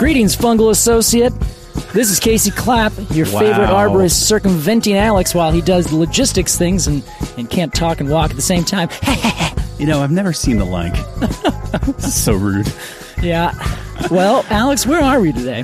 Greetings, fungal associate. This is Casey Clapp, your favorite arborist, circumventing Alex while he does logistics things and can't talk and walk at the same time. You know, I've never seen the like. This is so rude. Yeah. Well, Alex, where are we today?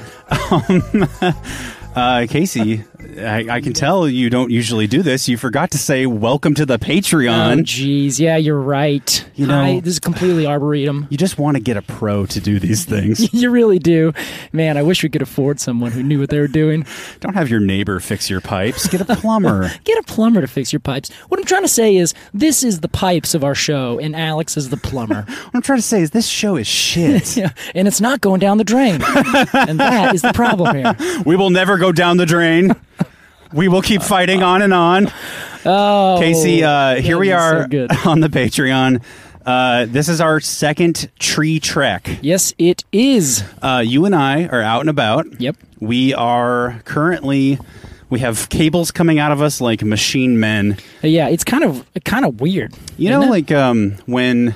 Casey, I can tell you don't usually do this. You forgot to say welcome to the Patreon. Oh, jeez. Yeah, you're right. You know, Hi, this is completely arboretum. You just want to get a pro to do these things. You really do. Man, I wish we could afford someone who knew what they were doing. Don't have your neighbor fix your pipes. Get a plumber. Get a plumber to fix your pipes. What I'm trying to say is this is the pipes of our show, and Alex is the plumber. What I'm trying to say is this show is shit. Yeah, and it's not going down the drain. And that is the problem here. We will never go down the drain. We will keep fighting on and on. Oh, Casey, here we are so on the Patreon. This is our second tree trek. Yes, it is. You and I are out and about. Yep. We are currently... We have cables coming out of us like machine men. Yeah, it's kind of weird. You know, like when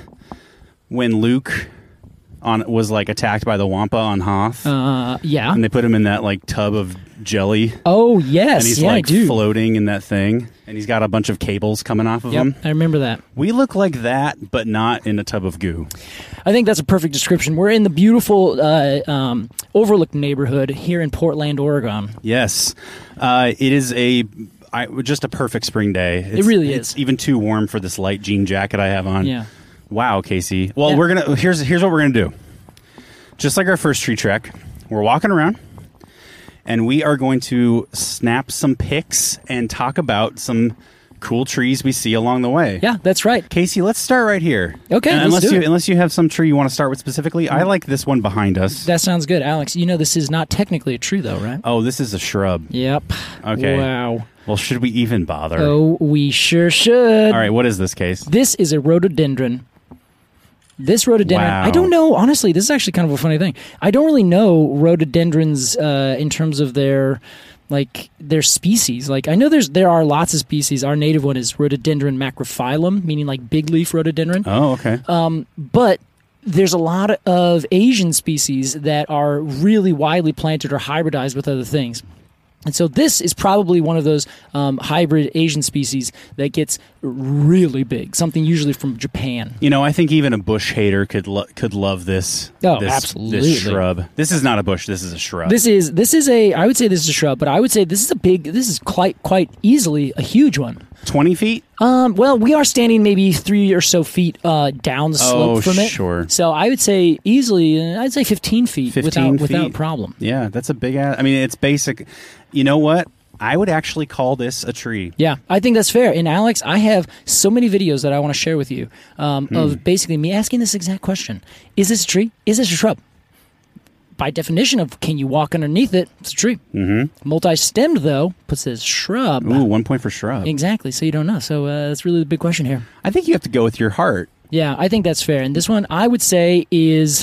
Luke was like attacked by the Wampa on Hoth. Yeah. And they put him in that like tub of jelly. Oh yes, and he's yeah, like I do. floating in that thing, and he's got a bunch of cables coming off of him. I remember that. We look like that, but not in a tub of goo. I think that's a perfect description. We're in the beautiful overlooked neighborhood here in Portland, Oregon. Yes, it is just a perfect spring day. It really is. It's even too warm for this light jean jacket I have on. Yeah. Wow, Casey. Well, here's what we're gonna do. Just like our first tree trek, we're walking around, and we are going to snap some pics and talk about some cool trees we see along the way. Yeah, that's right. Casey, let's start right here. Okay, unless you have some tree you want to start with specifically. I like this one behind us. That sounds good, Alex. You know this is not technically a tree, though, right? Oh, this is a shrub. Yep. Okay. Wow. Well, should we even bother? Oh, we sure should. All right, what is this, Case? This is a rhododendron. This rhododendron, wow. I don't know, honestly, this is actually kind of a funny thing. I don't really know rhododendrons in terms of their species. Like, I know there are lots of species. Our native one is Rhododendron macrophyllum, meaning like big leaf rhododendron. Oh, okay. But there's a lot of Asian species that are really widely planted or hybridized with other things. And so this is probably one of those hybrid Asian species that gets really big, something usually from Japan. You know, I think even a bush hater could love this. Absolutely. This shrub. This is not a bush. This is a shrub. I would say this is a shrub, but I would say this is quite easily a huge one. 20 feet? Well, we are standing maybe 3 or so feet down the slope from it. Sure. So I would say easily, I'd say 15 feet, 15 feet. without problem. Yeah, that's a big ass. I mean, it's basic. You know what? I would actually call this a tree. Yeah, I think that's fair. And Alex, I have so many videos that I want to share with you of basically me asking this exact question. Is this a tree? Is this a shrub? By definition of can you walk underneath it, it's a tree. Mm-hmm. Multi-stemmed, though, puts it as shrub. Ooh, 1 point for shrub. Exactly, so you don't know. So that's really the big question here. I think you have to go with your heart. Yeah, I think that's fair. And this one, I would say, is...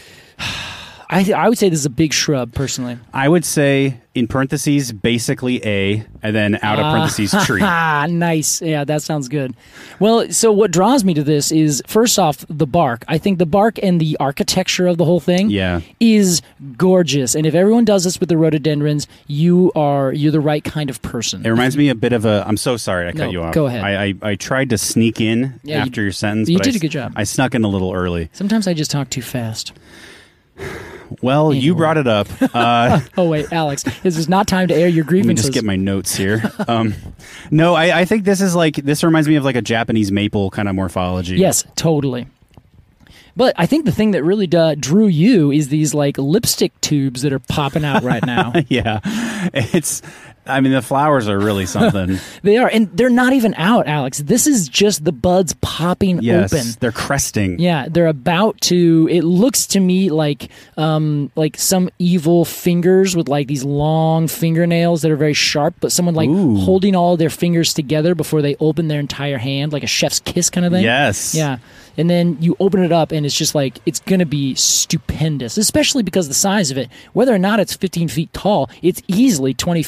I would say this is a big shrub, personally. I would say, in parentheses, basically a, and then out of parentheses, tree. Nice. Yeah, that sounds good. Well, so what draws me to this is, first off, the bark. I think the bark and the architecture of the whole thing is gorgeous. And if everyone does this with the rhododendrons, you're the right kind of person. It reminds me a bit of a... I'm so sorry I cut you off. Go ahead. I tried to sneak in after your sentence. You did a good job. I snuck in a little early. Sometimes I just talk too fast. Well, anyway. You brought it up. Oh, wait, Alex, this is not time to air your grievances. Let me just get my notes here. No, I think this reminds me of like a Japanese maple kind of morphology. Yes, totally. But I think the thing that really drew you is these like lipstick tubes that are popping out right now. Yeah, the flowers are really something. They are, and they're not even out, Alex. This is just the buds popping open. They're cresting. Yeah, they're about to. It looks to me like some evil fingers with like these long fingernails that are very sharp, but someone like holding all their fingers together before they open their entire hand, like a chef's kiss kind of thing. Yes. Yeah. And then you open it up, and it's just like, it's going to be stupendous, especially because the size of it, whether or not it's 15 feet tall, it's easily 20 feet wide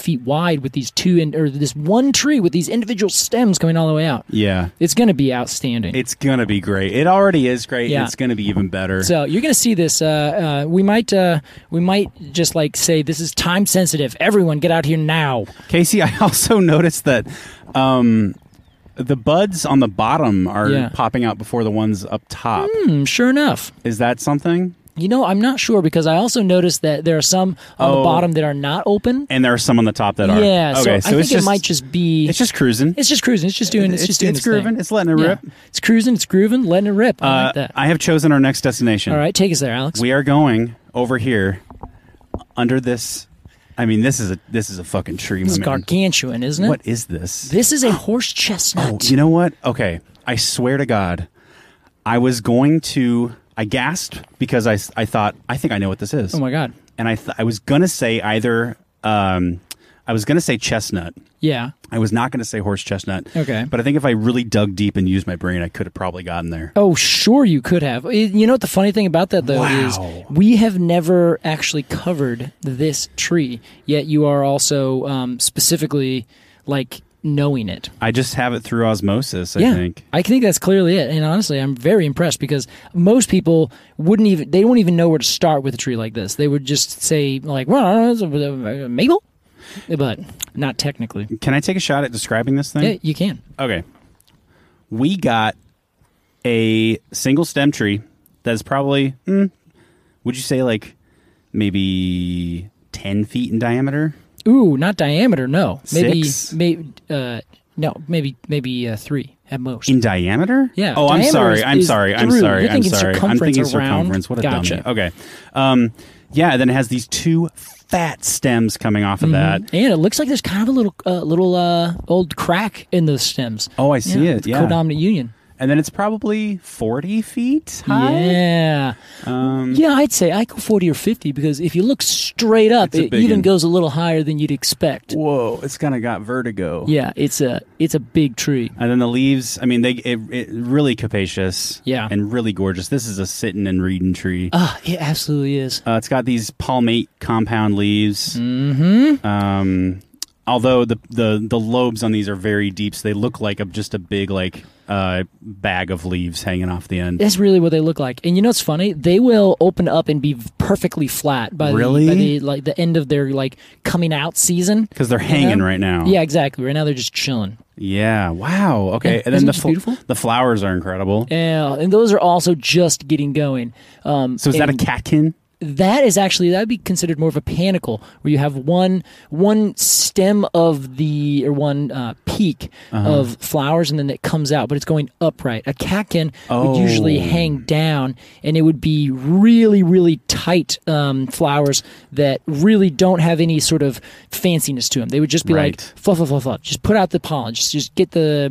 side with these or this one tree with these individual stems coming all the way out. Yeah. It's going to be outstanding. It's going to be great. It already is great. Yeah. And it's going to be even better. So you're going to see this. We might just like say this is time sensitive. Everyone, get out here now. Casey, I also noticed that the buds on the bottom are popping out before the ones up top. Sure enough. Is that something? I'm not sure because I also noticed that there are some on the bottom that are not open. And there are some on the top that are. Yeah, okay, so I think it might just be... It's just cruising. It's just cruising. It's just doing its grooving. thing. It's letting it rip. It's cruising. It's grooving. Letting it rip. I like that. I have chosen our next destination. All right, take us there, Alex. We are going over here under this... I mean, this is a fucking tree. It's gargantuan, isn't it? What is this? This is a horse chestnut. Oh, you know what? Okay, I swear to God, I gasped because I thought, I think I know what this is. Oh my God. And I was going to say either, I was going to say chestnut. Yeah. I was not going to say horse chestnut. Okay. But I think if I really dug deep and used my brain, I could have probably gotten there. Oh, sure you could have. You know what the funny thing about that, though, is we have never actually covered this tree, yet you are also specifically, like, knowing it. I just have it through osmosis, I think. I think that's clearly it. And honestly, I'm very impressed because most people wouldn't even know where to start with a tree like this. They would just say, like, well, it's a maple? But not technically. Can I take a shot at describing this thing? Yeah, you can. Okay. We got a single stem tree that is probably, would you say like maybe 10 feet in diameter? Ooh, not diameter, no. Maybe 6? Maybe 3 at most. In diameter? Yeah. Oh, I'm sorry. I'm sorry. I'm thinking circumference. What a gotcha. dummy. Okay. Yeah, then it has these 2 fat stems coming off of that. And it looks like there's kind of a little old crack in those stems. Oh, I see it. Yeah. Codominant union. And then it's probably 40 feet high? Yeah. Yeah, I'd say I go 40 or 50 because if you look straight up, it even goes a little higher than you'd expect. Whoa, it's kind of got vertigo. Yeah, it's a big tree. And then the leaves, I mean, it really capacious. Yeah. And really gorgeous. This is a sitting and reading tree. It absolutely is. It's got these palmate compound leaves. Mm-hmm. Although the lobes on these are very deep, so they look like just a big bag of leaves hanging off the end. That's really what they look like. And you know what's funny? They will open up and be perfectly flat by the end of their coming out season. Because they're hanging right now. Yeah, exactly. Right now they're just chilling. Yeah. Wow. Okay. Yeah, and then beautiful? The flowers are incredible. Yeah, and those are also just getting going. So is that a catkin? That'd be considered more of a panicle, where you have one stem of one peak of flowers, and then it comes out, but it's going upright. A catkin would usually hang down, and it would be really, really tight flowers that really don't have any sort of fanciness to them. They would just be like fluff, fluff, fluff, fluff. Just put out the pollen. Just get the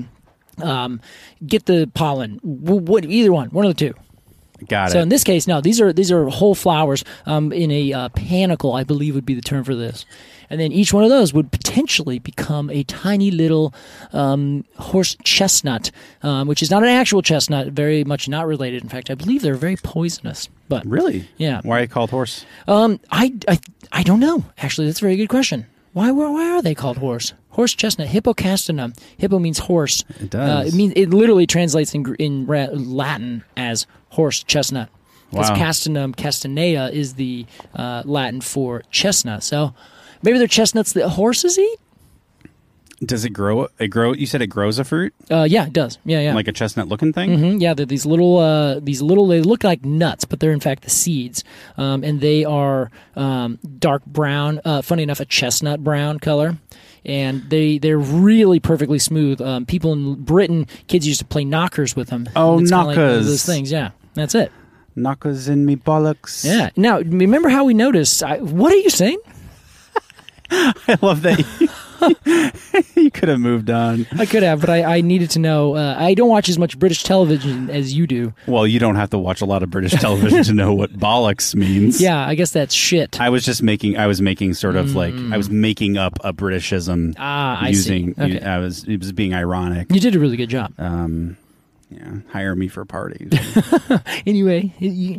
pollen. Either one of the two. Got it. So in this case, no, these are whole flowers in a panicle, I believe would be the term for this. And then each one of those would potentially become a tiny little horse chestnut, which is not an actual chestnut, very much not related. In fact, I believe they're very poisonous. But really? Yeah. Why are they called horse? I don't know. Actually, that's a very good question. Why are they called horse? Horse chestnut, hippocastanum. Hippo means horse. It does. It literally translates in Latin as horse chestnut. Because castanum, castanea is the Latin for chestnut. So maybe they're chestnuts that horses eat? Does it grow? You said it grows a fruit? Yeah, it does. Yeah. Like a chestnut-looking thing? Mm-hmm. Yeah, they're these little. They look like nuts, but they're in fact the seeds, and they are dark brown. Funny enough, a chestnut brown color, and they're really perfectly smooth. People in Britain, kids used to play knockers with them. Oh, it's knockers! Like one of those things. Yeah, that's it. Knockers in me bollocks. Yeah. Now, remember how we noticed? What are you saying? I love that. You could have moved on. I could have, but I needed to know. I don't watch as much British television as you do. Well, you don't have to watch a lot of British television to know what bollocks means. Yeah, I guess that's shit. I was making sort of I was making up a Britishism. I see. Okay. It was being ironic. You did a really good job. Yeah, hire me for parties. Anyway,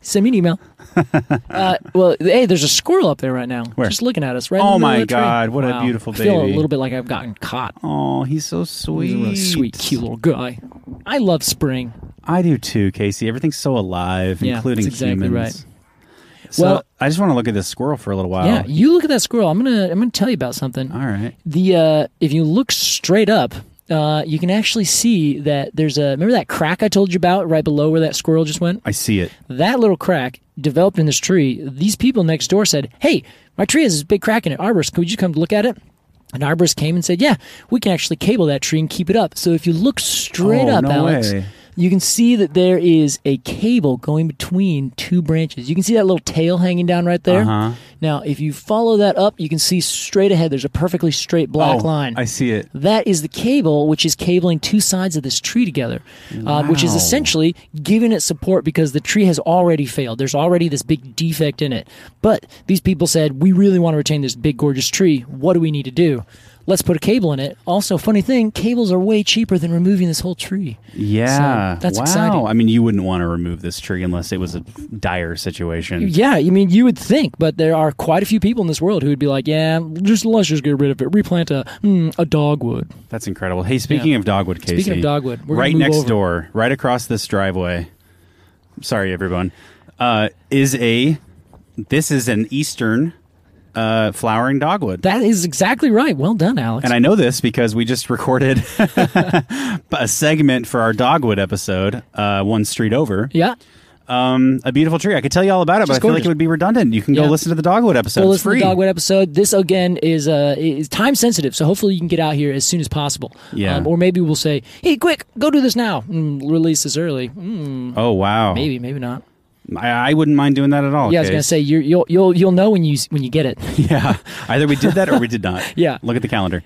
Send me an email. Well, hey, there's a squirrel up there right now. Where? Just looking at us. Right. Oh in the middle my of the tree. God, what a Wow. beautiful I feel a baby. little bit like I've gotten caught. Oh, he's so sweet. He's a really sweet, cute little guy. I love spring. I do too, Casey. Everything's so alive, Yeah, including that's exactly humans. right. So Well- I just want to look at this squirrel for a little while. Yeah, you look at that squirrel. I'm gonna tell you about something. All right. If you look straight up, you can actually see that there's a. Remember that crack I told you about right below where that squirrel just went? I see it. That little crack developed in this tree. These people next door said, "Hey, my tree has this big crack in it. Arborist, could you come look at it?" An arborist came and said, "Yeah, we can actually cable that tree and keep it up." So if you look straight Oh, up, no Alex, way. you can see that there is a cable going between two branches. You can see that little tail hanging down right there. Uh-huh. Now, if you follow that up, you can see straight ahead. There's a perfectly straight black Oh, line. I see it. That is the cable which is cabling two sides of this tree together, which is Wow. essentially giving it support because the tree has already failed. There's already this big defect in it. But these people said, we really want to retain this big, gorgeous tree. What do we need to do? Let's put a cable in it. Also, funny thing, cables are way cheaper than removing this whole tree. Yeah. So, that's wow. exciting. I mean, you wouldn't want to remove this tree unless it was a dire situation. Yeah, I mean, you would think, but there are quite a few people in this world who would be like, yeah, let's just get rid of it. Replant a dogwood. That's incredible. Hey, speaking of dogwood, Casey. Speaking of dogwood, we're gonna right move next over. door, right across this driveway. Sorry, everyone. This is an eastern flowering dogwood. That is exactly right. Well done, Alex. And I know this because we just recorded a segment for our dogwood episode, one street over. yeah. A beautiful tree. I could tell you all about it, but I Just feel like gorgeous. it would be redundant. You can go Yeah. listen to the dogwood episode. Go It's listen to free. the Dogwood episode. This again is time sensitive, so hopefully you can get out here as soon as possible. Yeah. Or maybe we'll say, "Hey, quick, go do this now." Release this early. Oh wow. Maybe not. I wouldn't mind doing that at all. Yeah, I was gonna Case. say you'll know when you get it. Yeah. Either we did that or we did not. Yeah. Look at the calendar.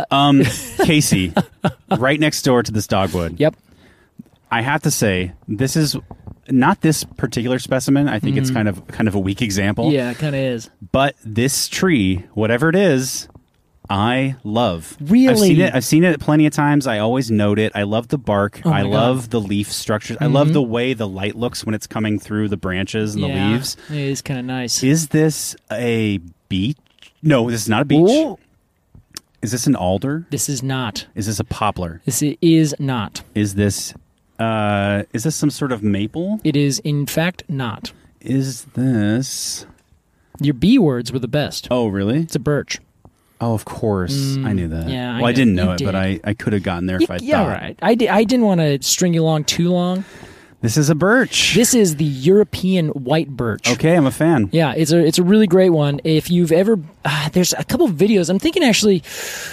Casey, right next door to this dogwood. Yep. I have to say, this is not this particular specimen. I think it's kind of a weak example. Yeah, it kind of is. But this tree, whatever it is, I love. Really? I've seen it plenty of times. I always note it. I love the bark. Oh my I God. love the leaf structures. I love the way the light looks when it's coming through the branches and the Yeah, leaves. it is kind of nice. Is this a beech? No, this is not a beech. Ooh, Is this an alder? this is not. Is this a poplar? This is not. Is this some sort of maple? It is in fact not. Is this? Your B words were the best. Oh, really? It's a birch. Oh, of course. I knew that. yeah, I Well, I know. didn't know You it, but did. I could have gotten there if I Yeah, thought. right. I didn't want to string you along too long. This is a birch. This is the European white birch. Okay, I'm a fan. Yeah, it's a really great one. If you've ever, there's a couple of videos. I'm thinking actually,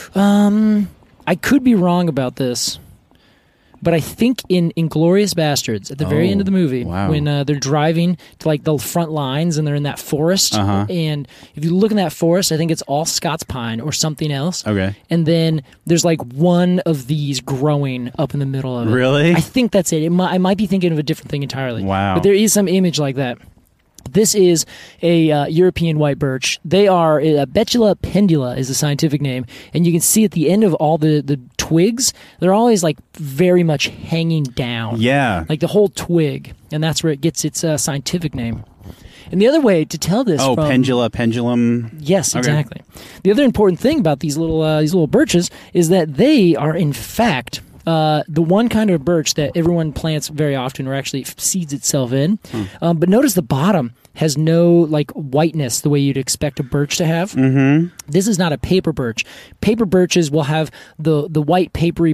I could be wrong about this, but I think in Inglourious Bastards at the very end of the movie, wow. when they're driving to like the front lines and they're in that forest, Uh-huh. and if you look in that forest, I think it's all Scots pine or something else. Okay. And then there's like one of these growing up in the middle of it. Really? I think that's it. I might be thinking of a different thing entirely. Wow. But there is some image like that. This is a European white birch. They are Betula pendula is the scientific name, and you can see at the end of all the twigs, they're always like very much hanging down. Yeah. Like the whole twig, and that's where it gets its scientific name. And the other way to tell this, Oh, from, pendulum. Yes, Okay. exactly. The other important thing about these little birches is that they are in fact the one kind of birch that everyone plants very often, or actually seeds itself in. But notice the bottom has no like whiteness the way you'd expect a birch to have. Mm-hmm. This is not a paper birch. Paper birches will have the white papery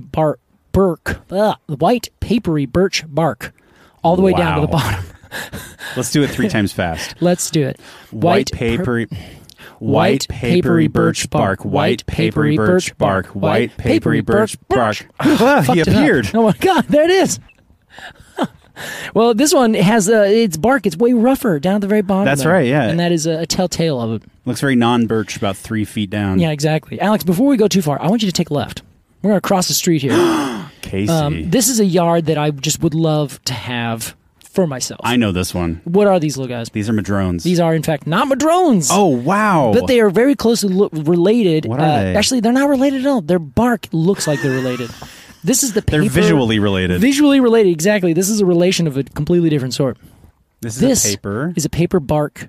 the white papery birch bark all the way down to the Wow. bottom. Let's do it 3 times fast. Let's do it. White papery birch bark. White papery birch bark. White papery birch bark. Ah, he Fucked it up. appeared. Oh my god, there it is. Well, this one has its bark. It's way rougher down at the very bottom. That's there. right, yeah. And that is a telltale of it. Looks very non-birch, about 3 feet down. Yeah, exactly. Alex, before we go too far, I want you to take a left. We're going to cross the street here. Casey. This is a yard that I just would love to have for myself. I know this one. What are these little guys? These are madrones. These are, in fact, not madrones. Oh, wow. But they are very closely related. What are they? Actually, they're not related at all. Their bark looks like they're related. This is the paper. They're visually related. Visually related, exactly. This is a relation of a completely different sort. This is This a paper. is a paper bark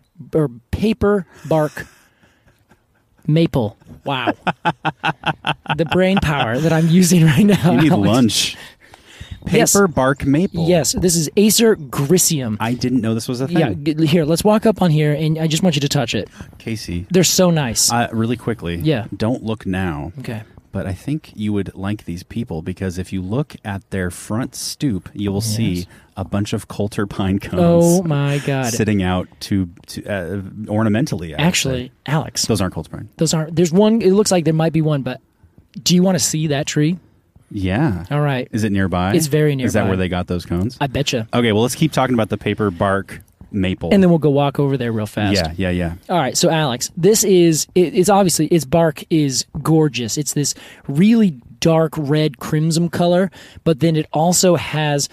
maple. Wow. The brain power that I'm using right now. You need Alex. lunch. Yes. Paper bark maple. Yes, this is Acer gricium. I didn't know this was a thing. Yeah, here, let's walk up on here, and I just want you to touch it. Casey, They're so nice. really quickly. Yeah. Don't look now. Okay. But I think you would like these people because if you look at their front stoop, you will see a bunch of Coulter pine cones. Oh my God. Sitting out to ornamentally. I would Actually, say. Alex, Those aren't Coulter pine. those aren't. There's one. It looks like there might be one, but do you want to see that tree? Yeah. All right. Is it nearby? It's very Is that nearby. where they got those cones? I betcha. Okay, well, let's keep talking about the paper bark maple. And then we'll go walk over there real fast. Yeah. All right, so Alex, this is it's obviously its bark is gorgeous. It's this really dark red crimson color, but then it also has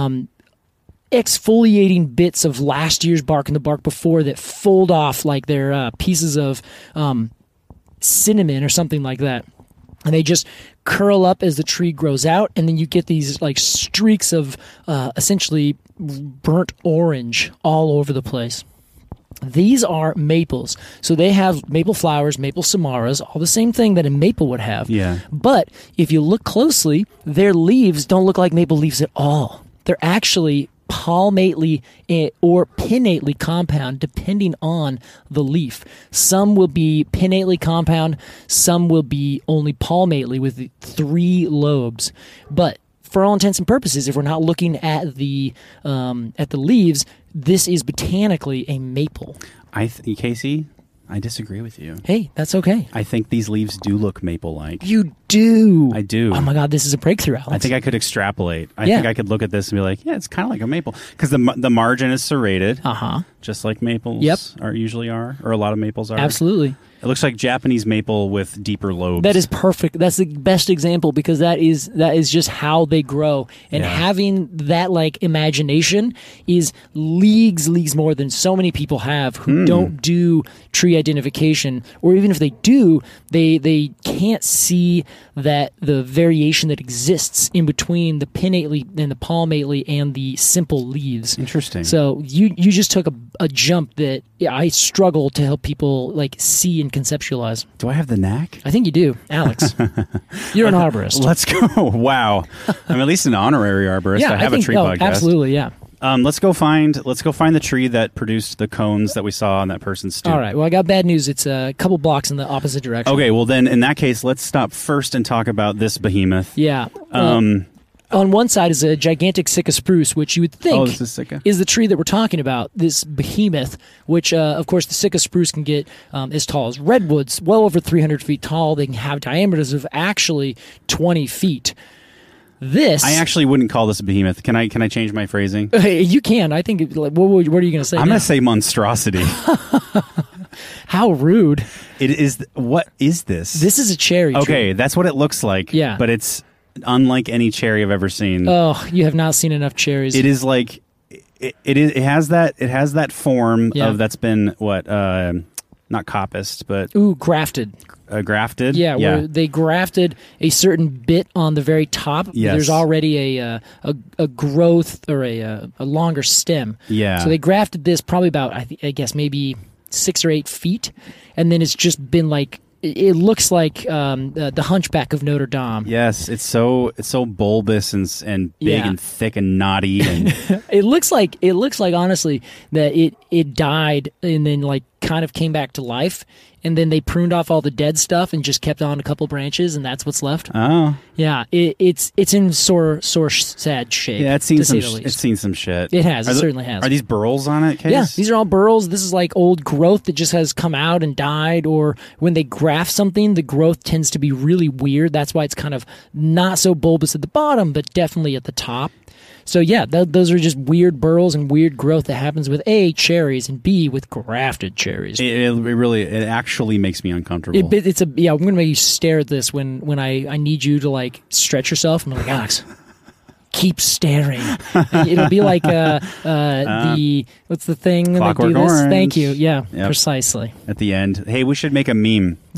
exfoliating bits of last year's bark and the bark before that fold off like they're pieces of cinnamon or something like that. And they just curl up as the tree grows out, and then you get these like streaks of essentially burnt orange all over the place. These are maples. So they have maple flowers, maple samaras, all the same thing that a maple would have. Yeah. But if you look closely, their leaves don't look like maple leaves at all. They're actually palmately or pinnately compound depending on the leaf. Some will be pinnately compound, some will be only palmately with 3 lobes. But for all intents and purposes, if we're not looking at the leaves, this is botanically a maple. Casey, I disagree with you. Hey, that's okay. I think these leaves do look maple-like. You do. I do. Oh my God, this is a breakthrough, Alex. I think I could extrapolate. I Yeah. think I could look at this and be like, yeah, it's kind of like a maple. Because the margin is serrated, just like maples usually are, or a lot of maples are. Absolutely. It looks like Japanese maple with deeper lobes. That is perfect. That's the best example because that is just how they grow. And having that like imagination is leagues more than so many people have who don't do tree identification, or even if they do, they can't see that the variation that exists in between the pinnately and the palmately and the simple leaves. Interesting. So you just took a jump that I struggle to help people like see and conceptualize. Do I have the knack? I think you do, Alex. You're an arborist. Let's go. Wow. I'm at least an honorary arborist. I have a tree podcast. Absolutely, yeah. Let's go find the tree that produced the cones that we saw on that person's stoop. All right. Well, I got bad news. It's a couple blocks in the opposite direction. Okay. Well, then in that case, let's stop first and talk about this behemoth. Yeah. On one side is a gigantic Sitka spruce, which you would think this is Sitka? is the tree that we're talking about, this behemoth, which, of course, the Sitka spruce can get as tall as redwoods, well over 300 feet tall. They can have diameters of actually 20 feet. This I actually wouldn't call this a behemoth. Can I change my phrasing? you can. I think. What are you going to say? I'm going to say monstrosity. How rude! It is. What is this? This is a cherry tree. Okay, that's what it looks like. Yeah. But it's unlike any cherry I've ever seen. Oh, you have not seen enough cherries. It is like it has that form of that's been not coppiced, but grafted. Grafted. Yeah, where they grafted a certain bit on the very top. Yes. There's already a growth or a longer stem. Yeah. So they grafted this probably about I guess maybe 6 or 8 feet, and then it's just been like it looks like the Hunchback of Notre Dame. Yes, it's so bulbous and big and thick and knotty and it looks like honestly that it died and then like kind of came back to life, and then they pruned off all the dead stuff and just kept on a couple branches, and that's what's left. Oh, yeah, it's in sore sad shape. Yeah, it's seen some shit. It has. It certainly has. Are these burls on it, Case? Yeah, these are all burls. This is like old growth that just has come out and died, or when they graft something, the growth tends to be really weird. That's why it's kind of not so bulbous at the bottom, but definitely at the top. So yeah, those are just weird burls and weird growth that happens with A, cherries, and B, with grafted cherries. It actually makes me uncomfortable. I'm gonna make you stare at this when I need you to like stretch yourself. I'm like, Alex, keep staring. And it'll be like what's the thing that Clockwork do this? Orange. Thank you. Yeah, precisely. At the end, hey, we should make a meme. Yeah.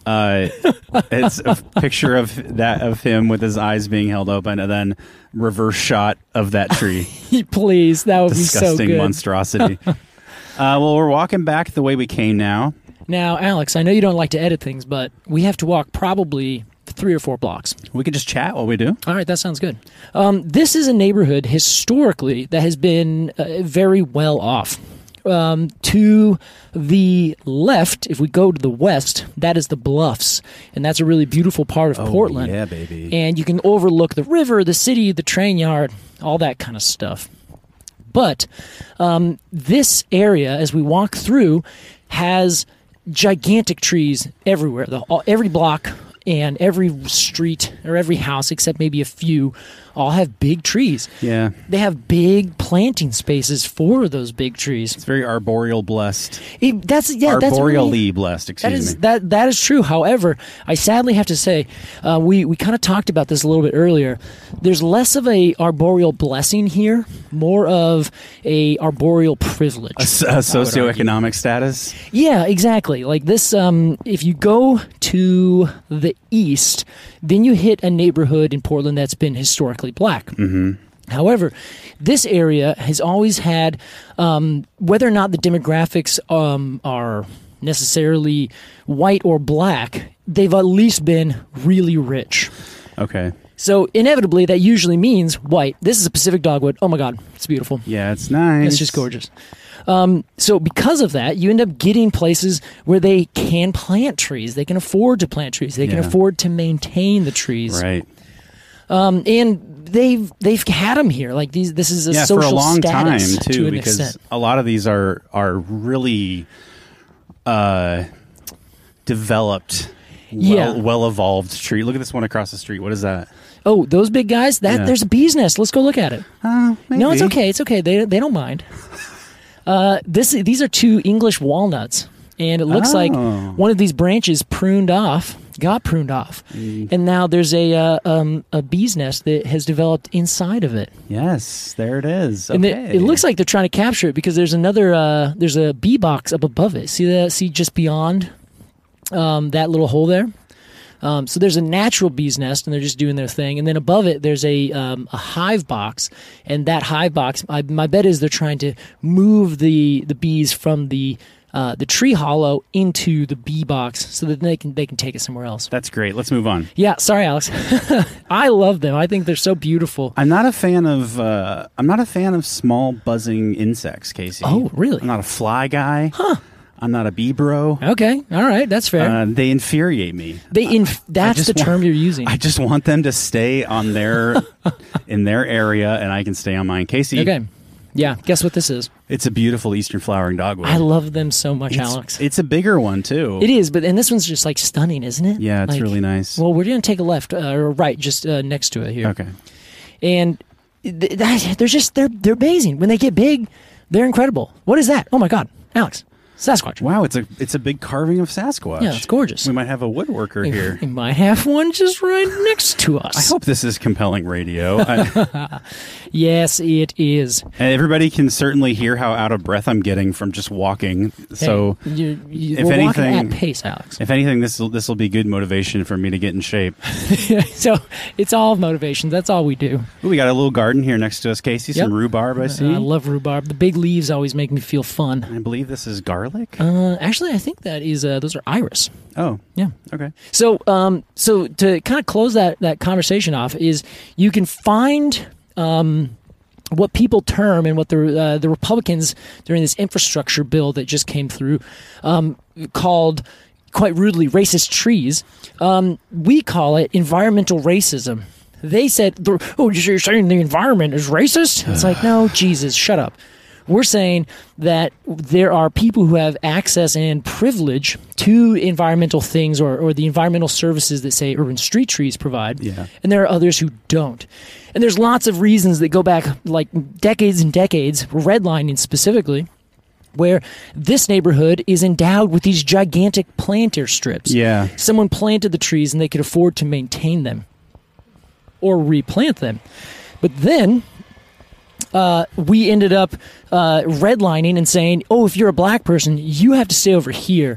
It's a picture of him with his eyes being held open, and then reverse shot of that tree. Please, that would be so Disgusting good. monstrosity. Well, we're walking back the way we came now. Now, Alex, I know you don't like to edit things, but we have to walk probably 3 or 4 blocks. We could just chat while we do. All right, that sounds good. This is a neighborhood historically that has been very well off. To the left, if we go to the west, that is the Bluffs, and that's a really beautiful part of Portland. Yeah, baby. And you can overlook the river, the city, the train yard, all that kind of stuff. But this area, as we walk through, has gigantic trees everywhere. Every block and every street or every house, except maybe a few, all have big trees. Yeah. They have big planting spaces for those big trees. It's very arboreal blessed. Arboreally blessed, excuse me. That is true. However, I sadly have to say, we kind of talked about this a little bit earlier. There's less of a arboreal blessing here, more of a arboreal privilege. A socioeconomic status? Yeah, exactly. Like this, if you go to the east, then you hit a neighborhood in Portland that's been historically black. Mm-hmm. However, this area has always had, whether or not the demographics are necessarily white or black, they've at least been really rich. Okay. So inevitably, that usually means white. This is a Pacific dogwood. Oh my God, it's beautiful. Yeah, it's nice. It's just gorgeous. So because of that, you end up getting places where they can plant trees. They can afford to plant trees. They can afford to maintain the trees. Right. And they've had them here. Like this is a social for a long time status too, to an because extent. a lot of these are really developed, well evolved tree. Look at this one across the street. What is that? Oh, those big guys? There's a bee's nest. Let's go look at it. Maybe. No, it's okay. It's okay. They don't mind. These are 2 English walnuts, and it looks like one of these branches got pruned off, and now there's a bee's nest that has developed inside of it. Yes, there it is. Okay. And it looks like they're trying to capture it because there's there's a bee box up above it. See just beyond that little hole there. So there's a natural bee's nest, and they're just doing their thing. And then above it, there's a hive box, and that hive box, my bet is they're trying to move the bees from the tree hollow into the bee box so that they can take it somewhere else. That's great. Let's move on. Yeah, sorry, Alex. I love them. I think they're so beautiful. I'm not a fan of small buzzing insects, Casey. Oh, really? I'm not a fly guy. Huh. I'm not a bee bro. Okay, all right, that's fair. They infuriate me. That's the term you're using. I just want them to stay on in their area, and I can stay on mine. Casey. Okay. Yeah, guess what this is? It's a beautiful eastern flowering dogwood. I love them so much, Alex. It's a bigger one, too. It is, and this one's just like stunning, isn't it? Yeah, it's really nice. Well, we're going to take a left or right just next to it here. Okay. And they're amazing. When they get big, they're incredible. What is that? Oh my God, Alex. Sasquatch. Wow, it's a big carving of Sasquatch. Yeah, it's gorgeous. We might have a woodworker here. We might have one just right next to us. I hope this is compelling radio. Yes, it is. And everybody can certainly hear how out of breath I'm getting from just walking. So, we're walking at pace, Alex. If anything, this will be good motivation for me to get in shape. So it's all motivation. That's all we do. Ooh, we got a little garden here next to us, Casey. Some rhubarb, I see. I love rhubarb. The big leaves always make me feel fun. I believe this is garlic. Actually, I think that is those are iris. Oh, yeah. Okay. So, so to kind of close that conversation off, is you can find what people term and what the Republicans during this infrastructure bill that just came through called, quite rudely, racist trees. We call it environmental racism. They said, "Oh, you're saying the environment is racist?" It's like, no, Jesus, shut up. We're saying that there are people who have access and privilege to environmental things or the environmental services that, say, urban street trees provide, and there are others who don't. And there's lots of reasons that go back like decades and decades, redlining specifically, where this neighborhood is endowed with these gigantic planter strips. Yeah. Someone planted the trees and they could afford to maintain them or replant them. But then we ended up redlining and saying, oh, if you're a black person, you have to stay over here.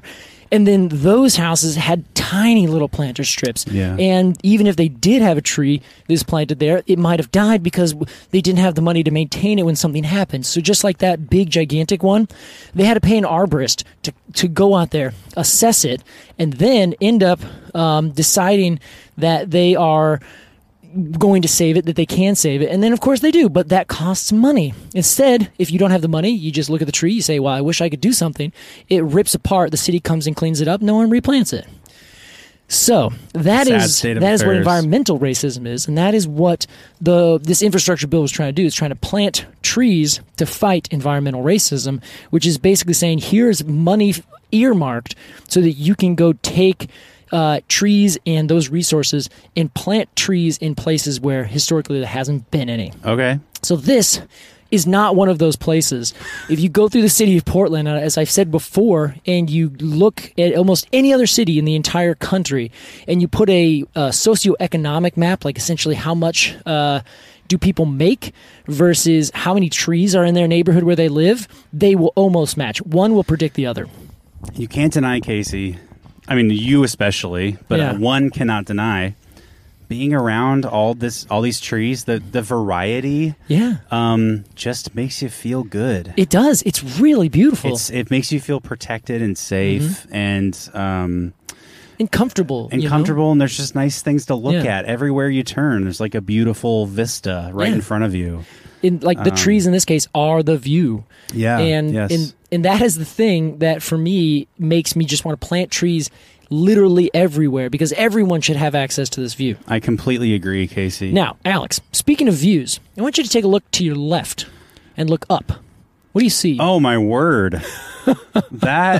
And then those houses had tiny little planter strips. Yeah. And even if they did have a tree that was planted there, it might have died because they didn't have the money to maintain it when something happened. So just like that big, gigantic one, they had to pay an arborist to go out there, assess it, and then end up deciding that they are going to save it, that they can save it, and then of course they do, but that costs money. Instead, if you don't have the money, you just look at the tree, you say, well, I wish I could do something. It rips apart, the city comes and cleans it up, no one replants it. So that is what environmental racism is, and that is what this infrastructure bill was trying to do, is trying to plant trees to fight environmental racism, which is basically saying here's money earmarked so that you can go take trees and those resources and plant trees in places where historically there hasn't been any. Okay. So this is not one of those places. If you go through the city of Portland, as I've said before, and you look at almost any other city in the entire country, and you put a socioeconomic map, like essentially how much do people make versus how many trees are in their neighborhood where they live, they will almost match. One will predict the other. You can't deny, Casey, I mean, you especially, but one cannot deny being around all these trees. The variety, just makes you feel good. It does. It's really beautiful. It makes you feel protected and safe and comfortable. And there's just nice things to look at everywhere you turn. There's like a beautiful vista right in front of you. The trees in this case are the view. Yeah. And that is the thing that for me makes me just want to plant trees literally everywhere, because everyone should have access to this view. I completely agree, Casey. Now, Alex, speaking of views, I want you to take a look to your left and look up. What do you see? Oh, my word. That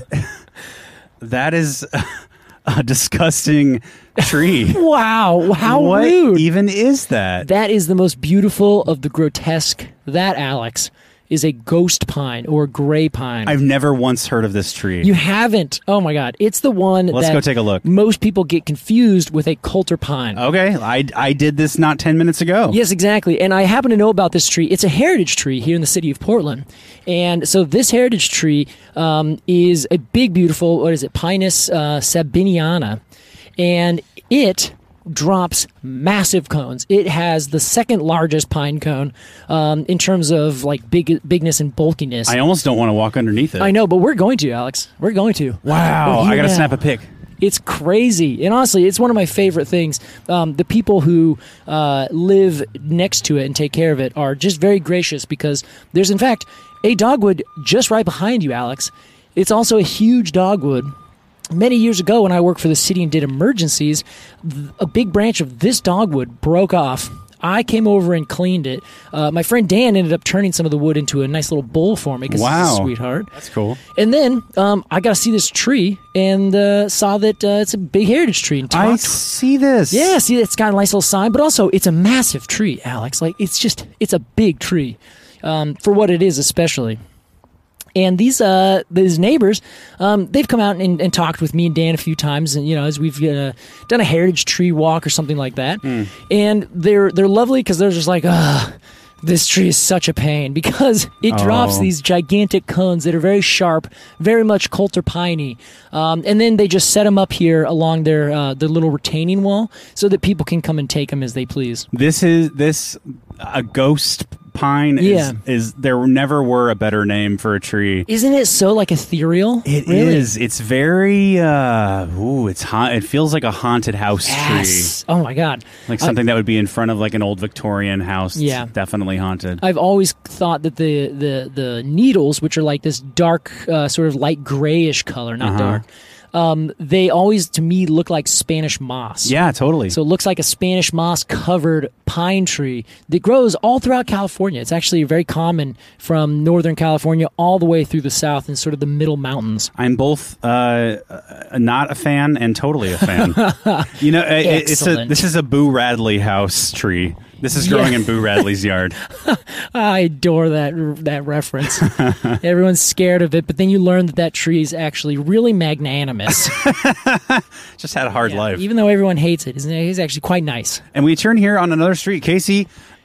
is a disgusting tree. Wow, how what rude. What even is that? That is the most beautiful of the grotesque. That, Alex, is a ghost pine or gray pine. I've never once heard of this tree. You haven't? Oh my God. It's the one Let's go take a look. Most people get confused with a coulter pine. Okay. I did this not 10 minutes ago. Yes, exactly. And I happen to know about this tree. It's a heritage tree here in the city of Portland. And so this heritage tree is a big, beautiful, Pinus sabiniana. And it drops massive cones. It has the second largest pine cone in terms of like bigness and bulkiness. I almost don't want to walk underneath it. I know, but we're going to, Alex. We're going to. Wow. I got to snap a pic. It's crazy. And honestly, it's one of my favorite things. The people who live next to it and take care of it are just very gracious, because there's, in fact, a dogwood just right behind you, Alex. It's also a huge dogwood. Many years ago, when I worked for the city and did emergencies, a big branch of this dogwood broke off. I came over and cleaned it. My friend Dan ended up turning some of the wood into a nice little bowl for me, because he's a sweetheart. That's cool. And then I got to see this tree and saw that it's a big heritage tree. And I see this. Yeah, see, it's got a nice little sign, but also it's a massive tree, Alex. Like, it's a big tree for what it is, especially. And these neighbors, they've come out and talked with me and Dan a few times, and as we've done a heritage tree walk or something like that. And they're lovely, because they're just like, this tree is such a pain, because it drops these gigantic cones that are very sharp, very much coulter piney, and then they just set them up here along their little retaining wall so that people can come and take them as they please. This a ghost pine is there never were a better name for a tree. Isn't it so like ethereal? It is. It's very it feels like a haunted house tree. Oh my God. Like something that would be in front of like an old Victorian house. Yeah. It's definitely haunted. I've always thought that the needles, which are like this dark sort of light grayish color, not dark, they always, to me, look like Spanish moss. Yeah, totally. So it looks like a Spanish moss-covered pine tree that grows all throughout California. It's actually very common from Northern California all the way through the south and sort of the middle mountains. I'm both not a fan and totally a fan. This is a Boo Radley house tree. This is growing in Boo Radley's yard. I adore that reference. Everyone's scared of it, but then you learn that tree is actually really magnanimous. Just had a hard life. Even though everyone hates it, he's actually quite nice. And we turn here on another street. Casey,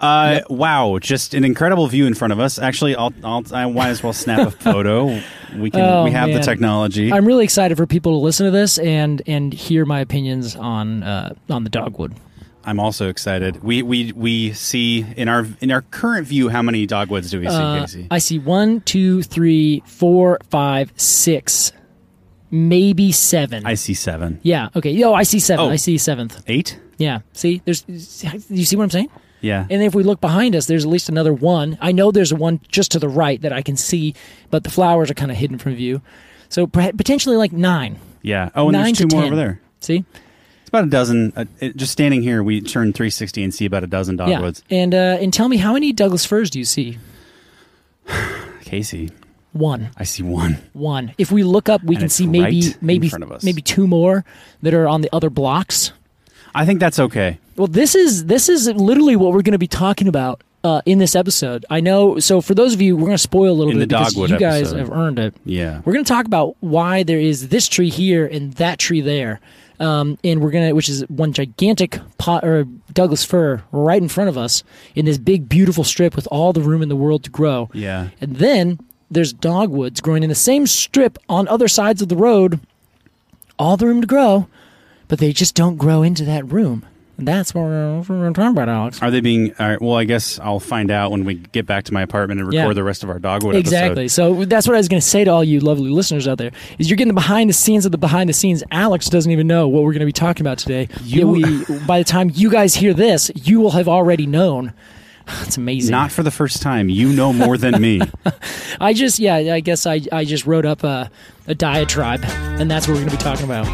Wow, just an incredible view in front of us. Actually, I might as well snap a photo. We have the technology. I'm really excited for people to listen to this and hear my opinions on the dogwood. I'm also excited. We see in our current view, how many dogwoods do we see, Casey? I see 1, 2, 3, 4, 5, 6, maybe 7. I see 7. Yeah. Okay. Yo, I see 7. Oh. I see 7th. 8? Yeah. See, you see what I'm saying? Yeah. And if we look behind us, there's at least another 1. I know there's a 1 just to the right that I can see, but the flowers are kind of hidden from view. So potentially like 9. Yeah. Oh, and 9 there's 2 to more 10. over there. See? It's about a dozen. Just standing here, we turn 360 and see about a dozen dogwoods. Yeah. And tell me, how many Douglas firs do you see? Casey. 1. I see 1. 1. If we look up, we can it's see right in front of us. maybe 2 more that are on the other blocks. I think that's okay. Well, this is literally what we're going to be talking about in this episode. I know. So for those of you, we're going to spoil a little In bit the because dogwood you guys episode. have earned it. Yeah. We're going to talk about why there is this tree here and that tree there, and which is one gigantic pot or Douglas fir right in front of us in this big, beautiful strip with all the room in the world to grow. Yeah. And then there's dogwoods growing in the same strip on other sides of the road, all the room to grow, but they just don't grow into that room. And that's what we're talking about, Alex. Are they being... All right, well, I guess I'll find out when we get back to my apartment and record the rest of our dogwood Exactly. episode. So that's what I was going to say to all you lovely listeners out there, is you're getting the behind the scenes of the behind the scenes. Alex doesn't even know what we're going to be talking about today. By the time you guys hear this, you will have already known. It's amazing. Not for the first time. You know more than me. I guess I just wrote up a diatribe, and that's what we're going to be talking about.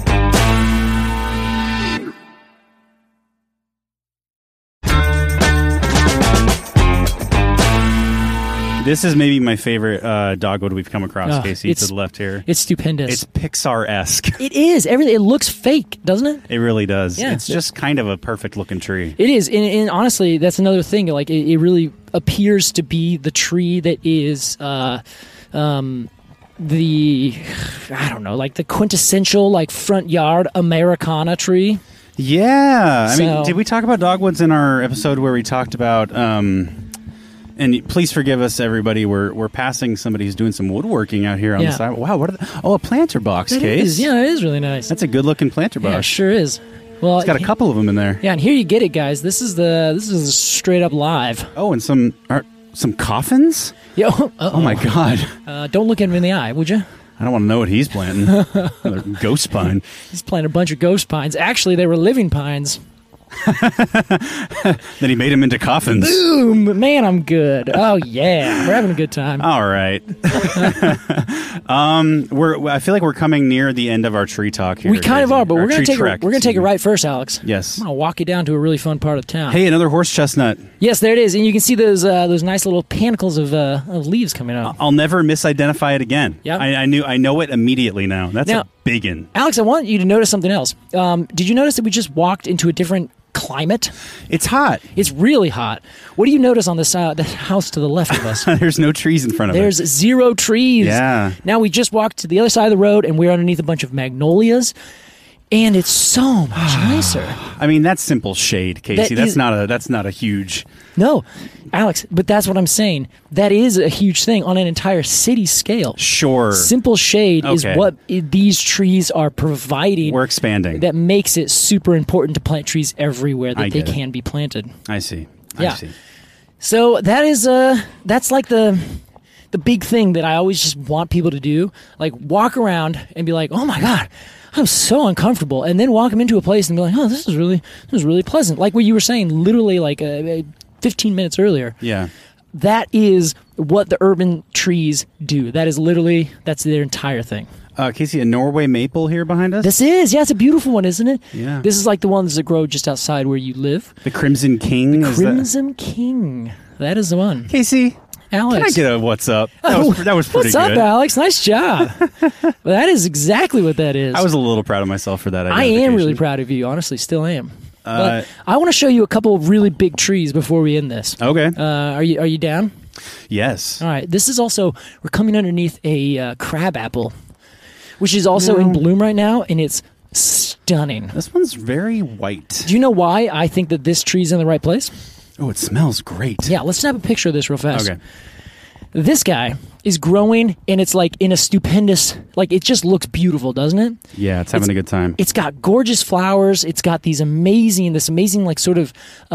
This is maybe my favorite dogwood we've come across, Casey, to the left here. It's stupendous. It's Pixar-esque. It is. Everything. It looks fake, doesn't it? It really does. Yeah. It's just kind of a perfect-looking tree. It is. And honestly, that's another thing. Like, it really appears to be the tree that is the, I don't know, like the quintessential, like, front yard Americana tree. Yeah. I mean, did we talk about dogwoods in our episode where we talked about... and please forgive us, everybody. We're passing somebody who's doing some woodworking out here on the side. Wow, what are a planter box case. It is really nice. That's a good-looking planter box. Yeah, it sure is. Well, it's got a couple of them in there. Yeah, and here you get it, guys. This is straight up live. Oh, and some coffins? Oh my God! Don't look at him in the eye, would you? I don't want to know what he's planting. Another ghost pine. He's planting a bunch of ghost pines. Actually, they were living pines. Then he made them into coffins. Boom! Man, I'm good. Oh yeah, we're having a good time. All right. I feel like we're coming near the end of our tree talk here. We kind of are, but we're gonna take it right first, Alex. Yes. I'm gonna walk you down to a really fun part of town. Hey, another horse chestnut. Yes, there it is, and you can see those nice little panicles of leaves coming out. I'll never misidentify it again. Yeah, I know it immediately now. That's a biggin. Alex, I want you to notice something else. Did you notice that we just walked into a different climate? It's hot. It's really hot. What do you notice on the house to the left of us? There's no trees in front of There's 0 trees. Yeah. Now we just walked to the other side of the road, and we're underneath a bunch of magnolias, and it's so much nicer. I mean, that's simple shade, Casey. That's not a huge... No, Alex, but that's what I'm saying. That is a huge thing on an entire city scale. Sure. Simple shade is what these trees are providing. We're expanding. That makes it super important to plant trees everywhere that they can be planted. I see. I see. So that is that's like the big thing that I always just want people to do. Like, walk around and be like, oh my God, I'm so uncomfortable. And then walk them into a place and be like, oh, this is really pleasant. Like what you were saying, literally like 15 minutes earlier. Yeah. That is what the urban trees do. That's their entire thing. Casey, a Norway maple here behind us? It's a beautiful one, isn't it? Yeah. This is like the ones that grow just outside where you live. The Crimson King? Crimson King. That is the one. Casey, Alex. can I get a what's up? That was pretty what's good. What's up, Alex? Nice job. Well, that is exactly what that is. I was a little proud of myself for that. I am really proud of you. Honestly, still am. But I want to show you a couple of really big trees before we end this. Okay. Are you down? Yes. All right. This is also, we're coming underneath a crab apple, which is also in bloom right now, and it's stunning. This one's very white. Do you know why I think that this tree's in the right place? Oh, it smells great. Yeah, let's snap a picture of this real fast. Okay. This guy is growing, and it's like in a stupendous, like it just looks beautiful, doesn't it? Yeah, it's having a good time. It's got gorgeous flowers. It's got this amazing like sort of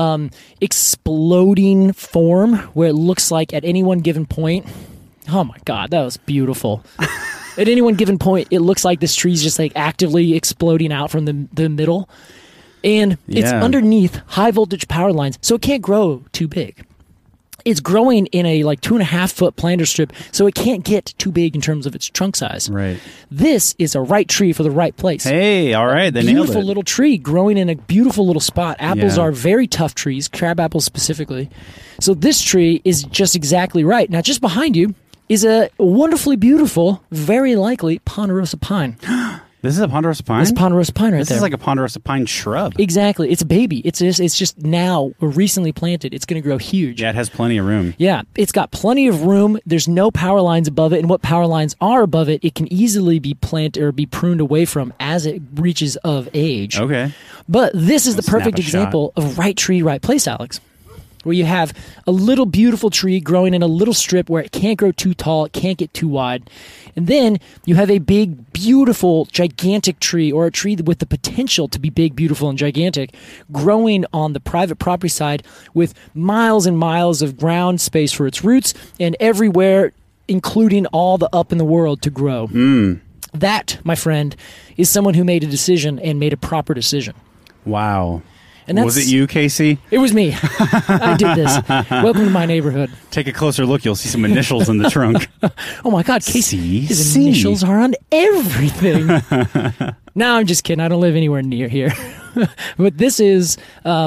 exploding form where it looks like at any one given point. Oh my God, that was beautiful. At any one given point, it looks like this tree's just like actively exploding out from the middle. And it's underneath high voltage power lines, so it can't grow too big. It's growing in a like 2.5 foot planter strip, so it can't get too big in terms of its trunk size. Right. This is a right tree for the right place. Hey, all right, they nailed it. Beautiful little tree growing in a beautiful little spot. Apples Yeah. are very tough trees, crab apples specifically. So this tree is just exactly right. Now, just behind you is a wonderfully beautiful, very likely ponderosa pine. This is a ponderosa pine? It's ponderosa pine right This there. is like a ponderosa pine shrub. Exactly. It's a baby. It's just now recently planted. It's going to grow huge. Yeah, it has plenty of room. Yeah, it's got plenty of room. There's no power lines above it, and what power lines are above it, it can easily be planted or be pruned away from as it reaches of age. Okay. But this is the Let's snap perfect a shot. example of right tree, right place, Alex. Where you have a little beautiful tree growing in a little strip where it can't grow too tall, it can't get too wide. And then you have a big, beautiful, gigantic tree, or a tree with the potential to be big, beautiful, and gigantic, growing on the private property side with miles and miles of ground space for its roots and everywhere, including all the up in the world to grow. That, my friend, is someone who made a decision and made a proper decision. Wow. And Was it you, Casey? It was me. I did this. Welcome to my neighborhood. Take a closer look. You'll see some initials in the trunk. Oh my God, Casey! His C. initials are on everything. No, I'm just kidding. I don't live anywhere near here. But this is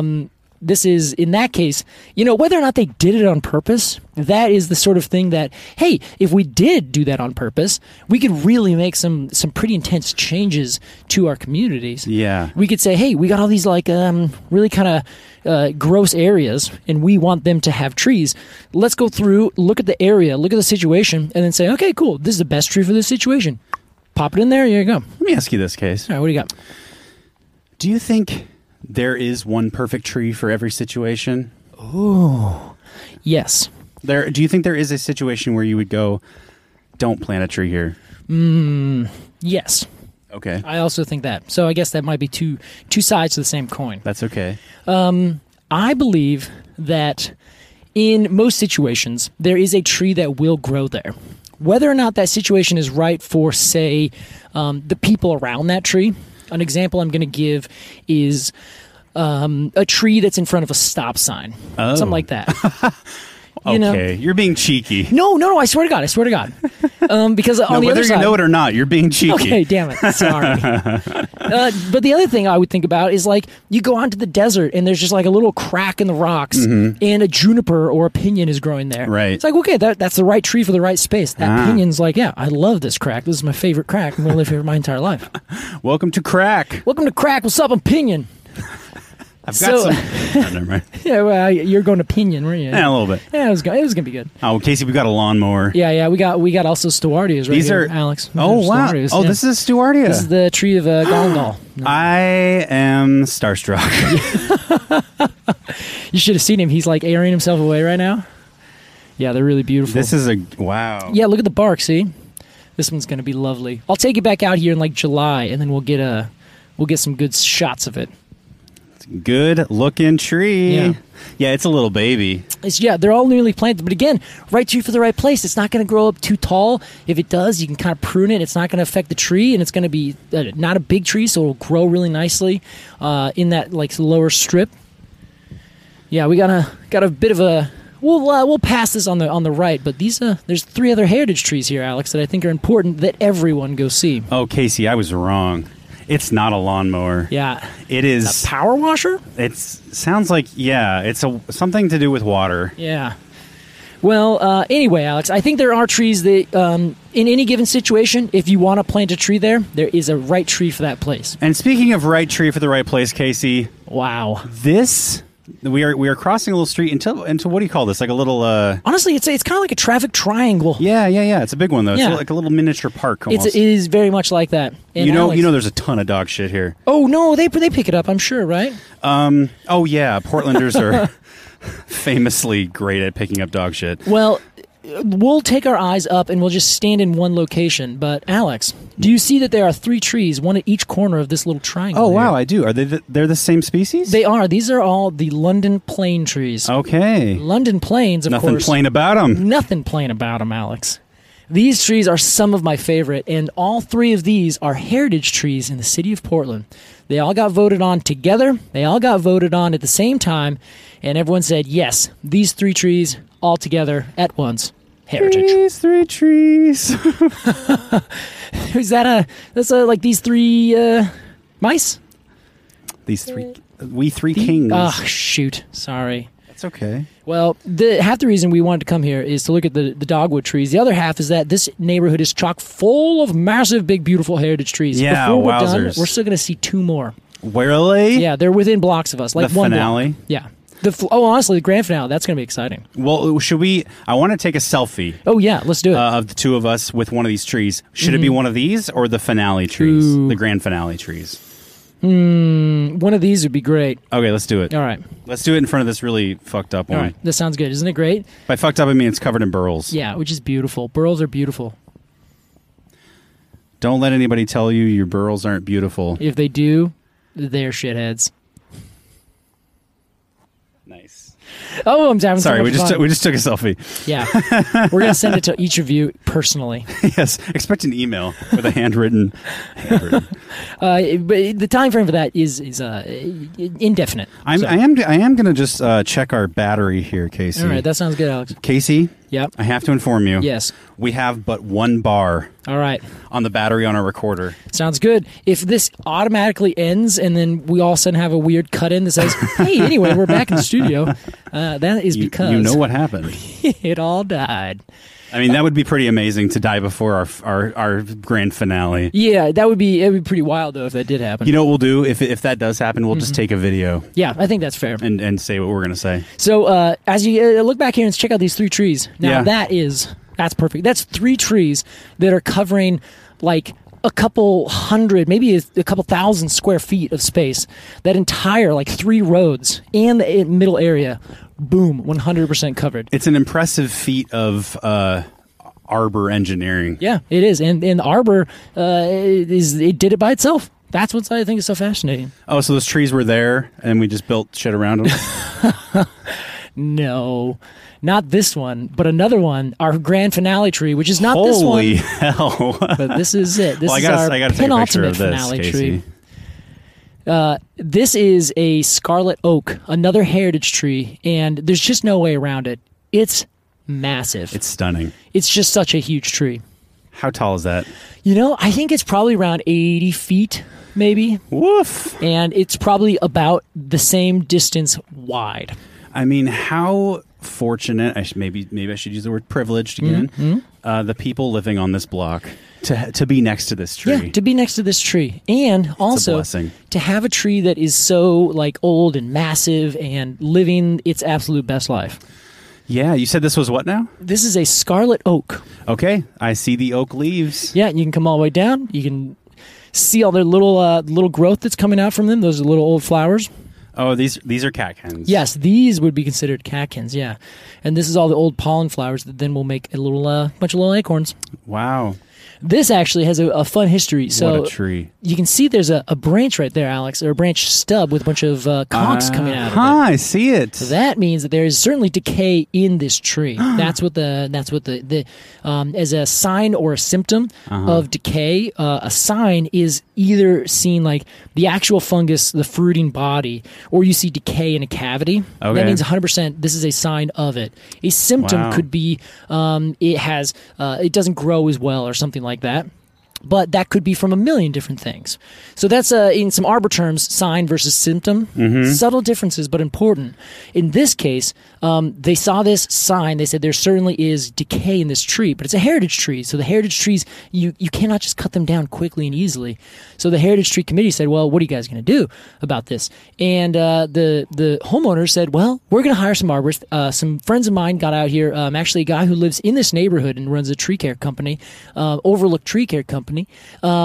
in that case, whether or not they did it on purpose, that is the sort of thing that, hey, if we did do that on purpose, we could really make some pretty intense changes to our communities. Yeah. We could say, hey, we got all these like really kind of gross areas, and we want them to have trees. Let's go through, look at the area, look at the situation, and then say, okay, cool, this is the best tree for this situation. Pop it in there. Here you go. Let me ask you this, Case. All right, what do you got? Do you think there is one perfect tree for every situation? Oh, yes. Do you think there is a situation where you would go, don't plant a tree here? Yes. Okay. I also think that. So I guess that might be two sides to the same coin. That's okay. I believe that in most situations, there is a tree that will grow there. Whether or not that situation is right for, say, the people around that tree. An example I'm going to give is a tree that's in front of a stop sign. Oh. Something like that. Okay, you're being cheeky. No, I swear to God. Because on the whether other side, you know it or not, you're being cheeky. Okay, damn it. Sorry. But the other thing I would think about is like you go onto the desert and there's just like a little crack in the rocks and a juniper or a pinyon is growing there. Right. It's like, okay, that's the right tree for the right space. That pinion's like, yeah, I love this crack. This is my favorite crack. I'm going to live here my entire life. Welcome to crack. Welcome to crack. What's up? I'm pinyon. I've got some. Oh, never mind. Yeah, well, you're going to pinyon, weren't you? Yeah, a little bit. Yeah, it was gonna be good. Oh, Casey, we got a lawnmower. Yeah, we got also Stewardias right These here, are Alex. Oh wow! Stewardias, Oh, yeah. this is Stewardia. This is the tree of Gondal. No. I am starstruck. You should have seen him. He's like airing himself away right now. Yeah, they're really beautiful. This is a wow. Yeah, look at the bark. See, this one's gonna be lovely. I'll take it back out here in like July, and then we'll get some good shots of it. Good looking tree. Yeah. Yeah, it's a little baby. They're all newly planted, but again, right tree for the right place. It's not going to grow up too tall. If it does, you can kind of prune it. It's not going to affect the tree, and it's going to be not a big tree, so it'll grow really nicely in that like lower strip. Yeah, we got a bit of a. We'll pass this on the right, but there's 3 other heritage trees here, Alex, that I think are important that everyone go see. Oh, Casey, I was wrong. It's not a lawnmower. Yeah, It is. a power washer. It sounds like, yeah, it's something to do with water. Yeah. Well, anyway, Alex, I think there are trees that, in any given situation, if you want to plant a tree there is a right tree for that place. And speaking of right tree for the right place, Casey, Wow. we are crossing a little street into what do you call this? Like a little Honestly, it's kind of like a traffic triangle. Yeah. It's a big one though. Yeah. It's like a little miniature park almost. It is very much like that. And Alex, there's a ton of dog shit here. Oh no, they pick it up, I'm sure, right? Oh yeah, Portlanders are famously great at picking up dog shit. Well, we'll take our eyes up and we'll just stand in one location. But Alex, do you see that there are 3 trees, one at each corner of this little triangle? Oh, wow, here? I do. Are they're the same species? They are. These are all the London plane trees. Okay. London planes, of Nothing course. plain about them. Nothing plain about them, Alex. These trees are some of my favorite, and all 3 of these are heritage trees in the city of Portland. They all got voted on together. They all got voted on at the same time, and everyone said, yes, these 3 trees all together at once. Heritage. These 3 trees. Is that like these 3 mice? These 3, we 3 kings. Oh, shoot. Sorry. That's okay. Well, half the reason we wanted to come here is to look at the dogwood trees. The other half is that this neighborhood is chock full of massive, big, beautiful heritage trees. Yeah, Before we're done, wowzers. we're still going to see 2 more. Really? Yeah, they're within blocks of us. Like The one finale? block. Yeah. Honestly, the grand finale, that's going to be exciting. Well, should we? I want to take a selfie Oh, yeah, let's do it. of the 2 of us with one of these trees. Should it be one of these or the finale trees? Ooh. The grand finale trees. One of these would be great. Okay, let's do it. All right. Let's do it in front of this really fucked up All one. right. That sounds good. Isn't it great? By fucked up, I mean it's covered in burls. Yeah, which is beautiful. Burls are beautiful. Don't let anybody tell you your burls aren't beautiful. If they do, they're shitheads. Nice. Oh, I'm having Sorry, so we much just fun. we just took a selfie. Yeah. We're going to send it to each of you personally. Yes, expect an email with a handwritten. But the time frame for that is indefinite. I am going to just check our battery here, Casey. All right, that sounds good, Alex. Casey, Yep. I have to inform you. Yes. We have but 1 bar All right. on the battery on our recorder. Sounds good. If this automatically ends and then we all of a sudden have a weird cut in that says, hey, anyway, we're back in the studio, that is because You know what happened. it all died. I mean, that would be pretty amazing to die before our grand finale. Yeah, it would be pretty wild, though, if that did happen. You know what we'll do? If that does happen, we'll just take a video Yeah, I think that's fair. and say what we're going to say. So as you look back here and check out these 3 trees, now Yeah. that's perfect. That's 3 trees that are covering like a couple hundred, maybe a couple thousand square feet of space. That entire like 3 roads and the middle area, boom, 100% covered. It's an impressive feat of arbor engineering. Yeah, it is, and the arbor it did it by itself. That's what I think is so fascinating. Oh, so those trees were there, and we just built shit around them? No, not this one, but another one, our grand finale tree, which is not this one. Holy hell. But this is it. This Well, is our I gotta take a picture penultimate of this, finale Casey. tree. This is a scarlet oak, another heritage tree, and there's just no way around it. It's massive. It's stunning. It's just such a huge tree. How tall is that? You know, I think it's probably around 80 feet, maybe, Woof. and it's probably about the same distance wide. I mean, how fortunate, maybe I should use the word privileged again, the people living on this block to be next to this tree. Yeah, to be next to this tree, and also blessing. to have a tree that is so like old and massive and living its absolute best life. Yeah, you said this was what now? This is a scarlet oak. Okay, I see the oak leaves. Yeah, you can come all the way down. You can see all their little growth that's coming out from them. Those are little old flowers. Oh, these are catkins. Yes, these would be considered catkins. Yeah, and this is all the old pollen flowers that then will make a little bunch of little acorns. Wow. This actually has a fun history. So What a tree. you can see there's a branch right there, Alex, or a branch stub with a bunch of conchs coming out of it. I see it. That means that there is certainly decay in this tree. That's what the as a sign or a symptom of decay. A sign is either seen like the actual fungus, the fruiting body, or you see decay in a cavity. Okay. That means 100% this is a sign of it. A symptom Wow. could be it doesn't grow as well or something like that. But that could be from a million different things. So that's, in some arbor terms, sign versus symptom. Subtle differences, but important. In this case, they saw this sign. They said there certainly is decay in this tree, but it's a heritage tree. So the heritage trees, you cannot just cut them down quickly and easily. So the Heritage Tree Committee said, well, what are you guys going to do about this? And the homeowners said, well, we're going to hire some arborists. Some friends of mine got out here, actually a guy who lives in this neighborhood and runs a tree care company, Overlook Tree Care Company.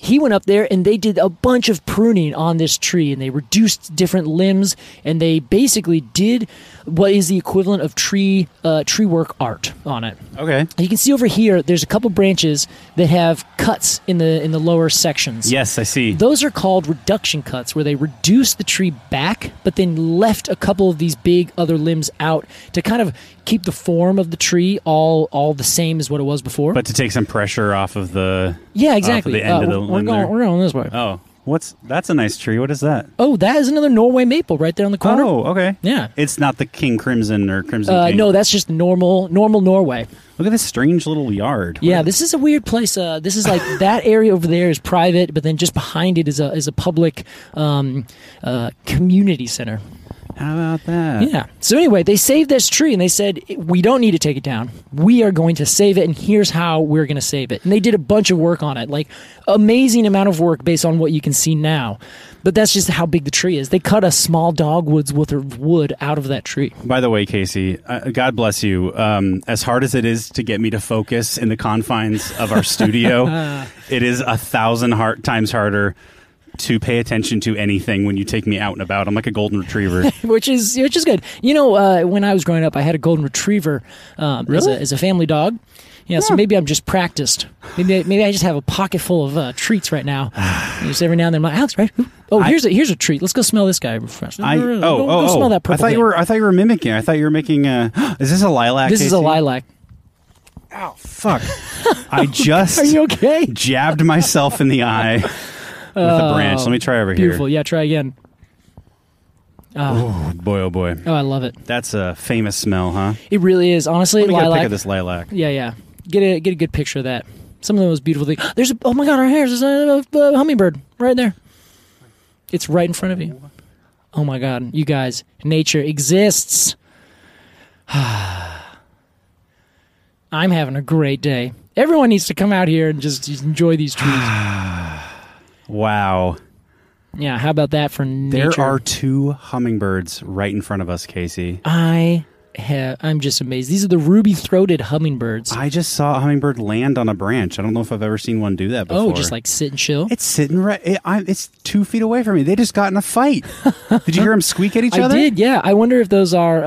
he went up there and they did a bunch of pruning on this tree, and they reduced different limbs, and they basically did what is the equivalent of tree work art on it. Okay. You can see over here, there's a couple branches that have cuts in the lower sections. Yes, I see. Those are called reduction cuts, where they reduce the tree back, but then left a couple of these big other limbs out to kind of keep the form of the tree all the same as what it was before. But to take some pressure off of the exactly. off of the end of the we're limb there. going this way. Oh, that's a nice tree. What is that? Oh, that is another Norway maple right there on the corner. Oh, okay. Yeah. It's not the King Crimson or Crimson King. No, that's just normal Norway. Look at this strange little yard. Yeah, this is a weird place. This is like that area over there is private, but then just behind it is a public community center. How about that? Yeah. So anyway, they saved this tree, and they said, we don't need to take it down. We are going to save it, and here's how we're going to save it. And they did a bunch of work on it, like amazing amount of work based on what you can see now. But that's just how big the tree is. They cut a small dogwood's worth of wood out of that tree. By the way, Casey, God bless you. As hard as it is to get me to focus in the confines of our studio, it is 1,000 times harder to pay attention to anything when you take me out and about. I'm like a golden retriever. which is good. You know, when I was growing up, I had a golden retriever Really? as a family dog. Yeah, so maybe I'm just practiced. Maybe I just have a pocket full of treats right now. Just every now and then, I'm like, Alex, right? Oh, here's a treat. Let's go smell this guy. Go smell that purple. I thought you were mimicking. I thought you were making a. Is this a lilac? This is a Casey? lilac. Ow, fuck! I just Are you okay? jabbed myself in the eye with a branch. Let me try over Beautiful. here. Yeah, try again. Oh boy, oh boy. Oh, I love it. That's a famous smell, huh? It really is. Honestly, Let me get a lilac. pic of this lilac. Yeah. Get a good picture of that. Some of the most beautiful things. There's oh my god, right here. There's a hummingbird right there. It's right in front of you. Oh my god, you guys, nature exists. I'm having a great day. Everyone needs to come out here and just enjoy these trees. Wow. Yeah, how about that for nature? There are 2 hummingbirds right in front of us, Casey. I'm just amazed. These are the ruby-throated hummingbirds. I just saw a hummingbird land on a branch. I don't know if I've ever seen one do that before. Oh, just like sit and chill? It's sitting right. It's 2 feet away from me. They just got in a fight. Did you hear them squeak at each other? I did, yeah. I wonder if those are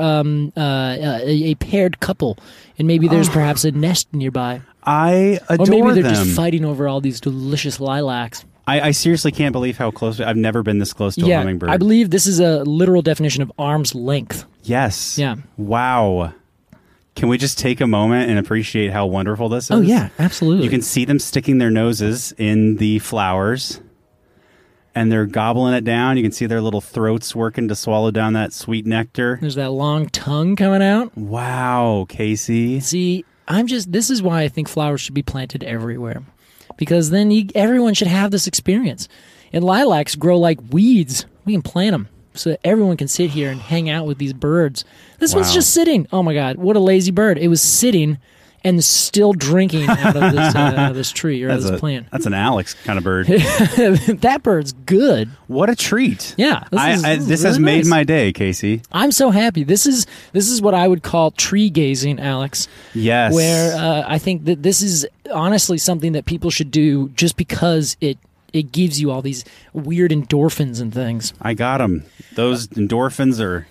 a paired couple, and maybe there's perhaps a nest nearby. I adore them. Or maybe they're them. just fighting over all these delicious lilacs. I seriously can't believe how close. I've never been this close to a hummingbird. I believe this is a literal definition of arm's length. Yes. Yeah. Wow. Can we just take a moment and appreciate how wonderful this is? Oh, yeah, absolutely. You can see them sticking their noses in the flowers, and they're gobbling it down. You can see their little throats working to swallow down that sweet nectar. There's that long tongue coming out. Wow, Casey. See, this is why I think flowers should be planted everywhere. Because then everyone should have this experience. And lilacs grow like weeds. We can plant them so that everyone can sit here and hang out with these birds. This one's just sitting. Oh my God, what a lazy bird. It was sitting and still drinking out of this tree or this plant. That's an Alex kind of bird. That bird's good. What a treat. Yeah. This has really made nice. my day, Casey. I'm so happy. This is what I would call tree gazing, Alex. Yes. Where I think that this is honestly something that people should do just because it gives you all these weird endorphins and things. I got them. Those endorphins are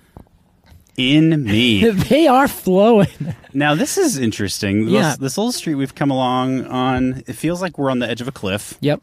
in me. They are flowing. Now, this is interesting. Yeah. This little street we've come along on, it feels like we're on the edge of a cliff. Yep.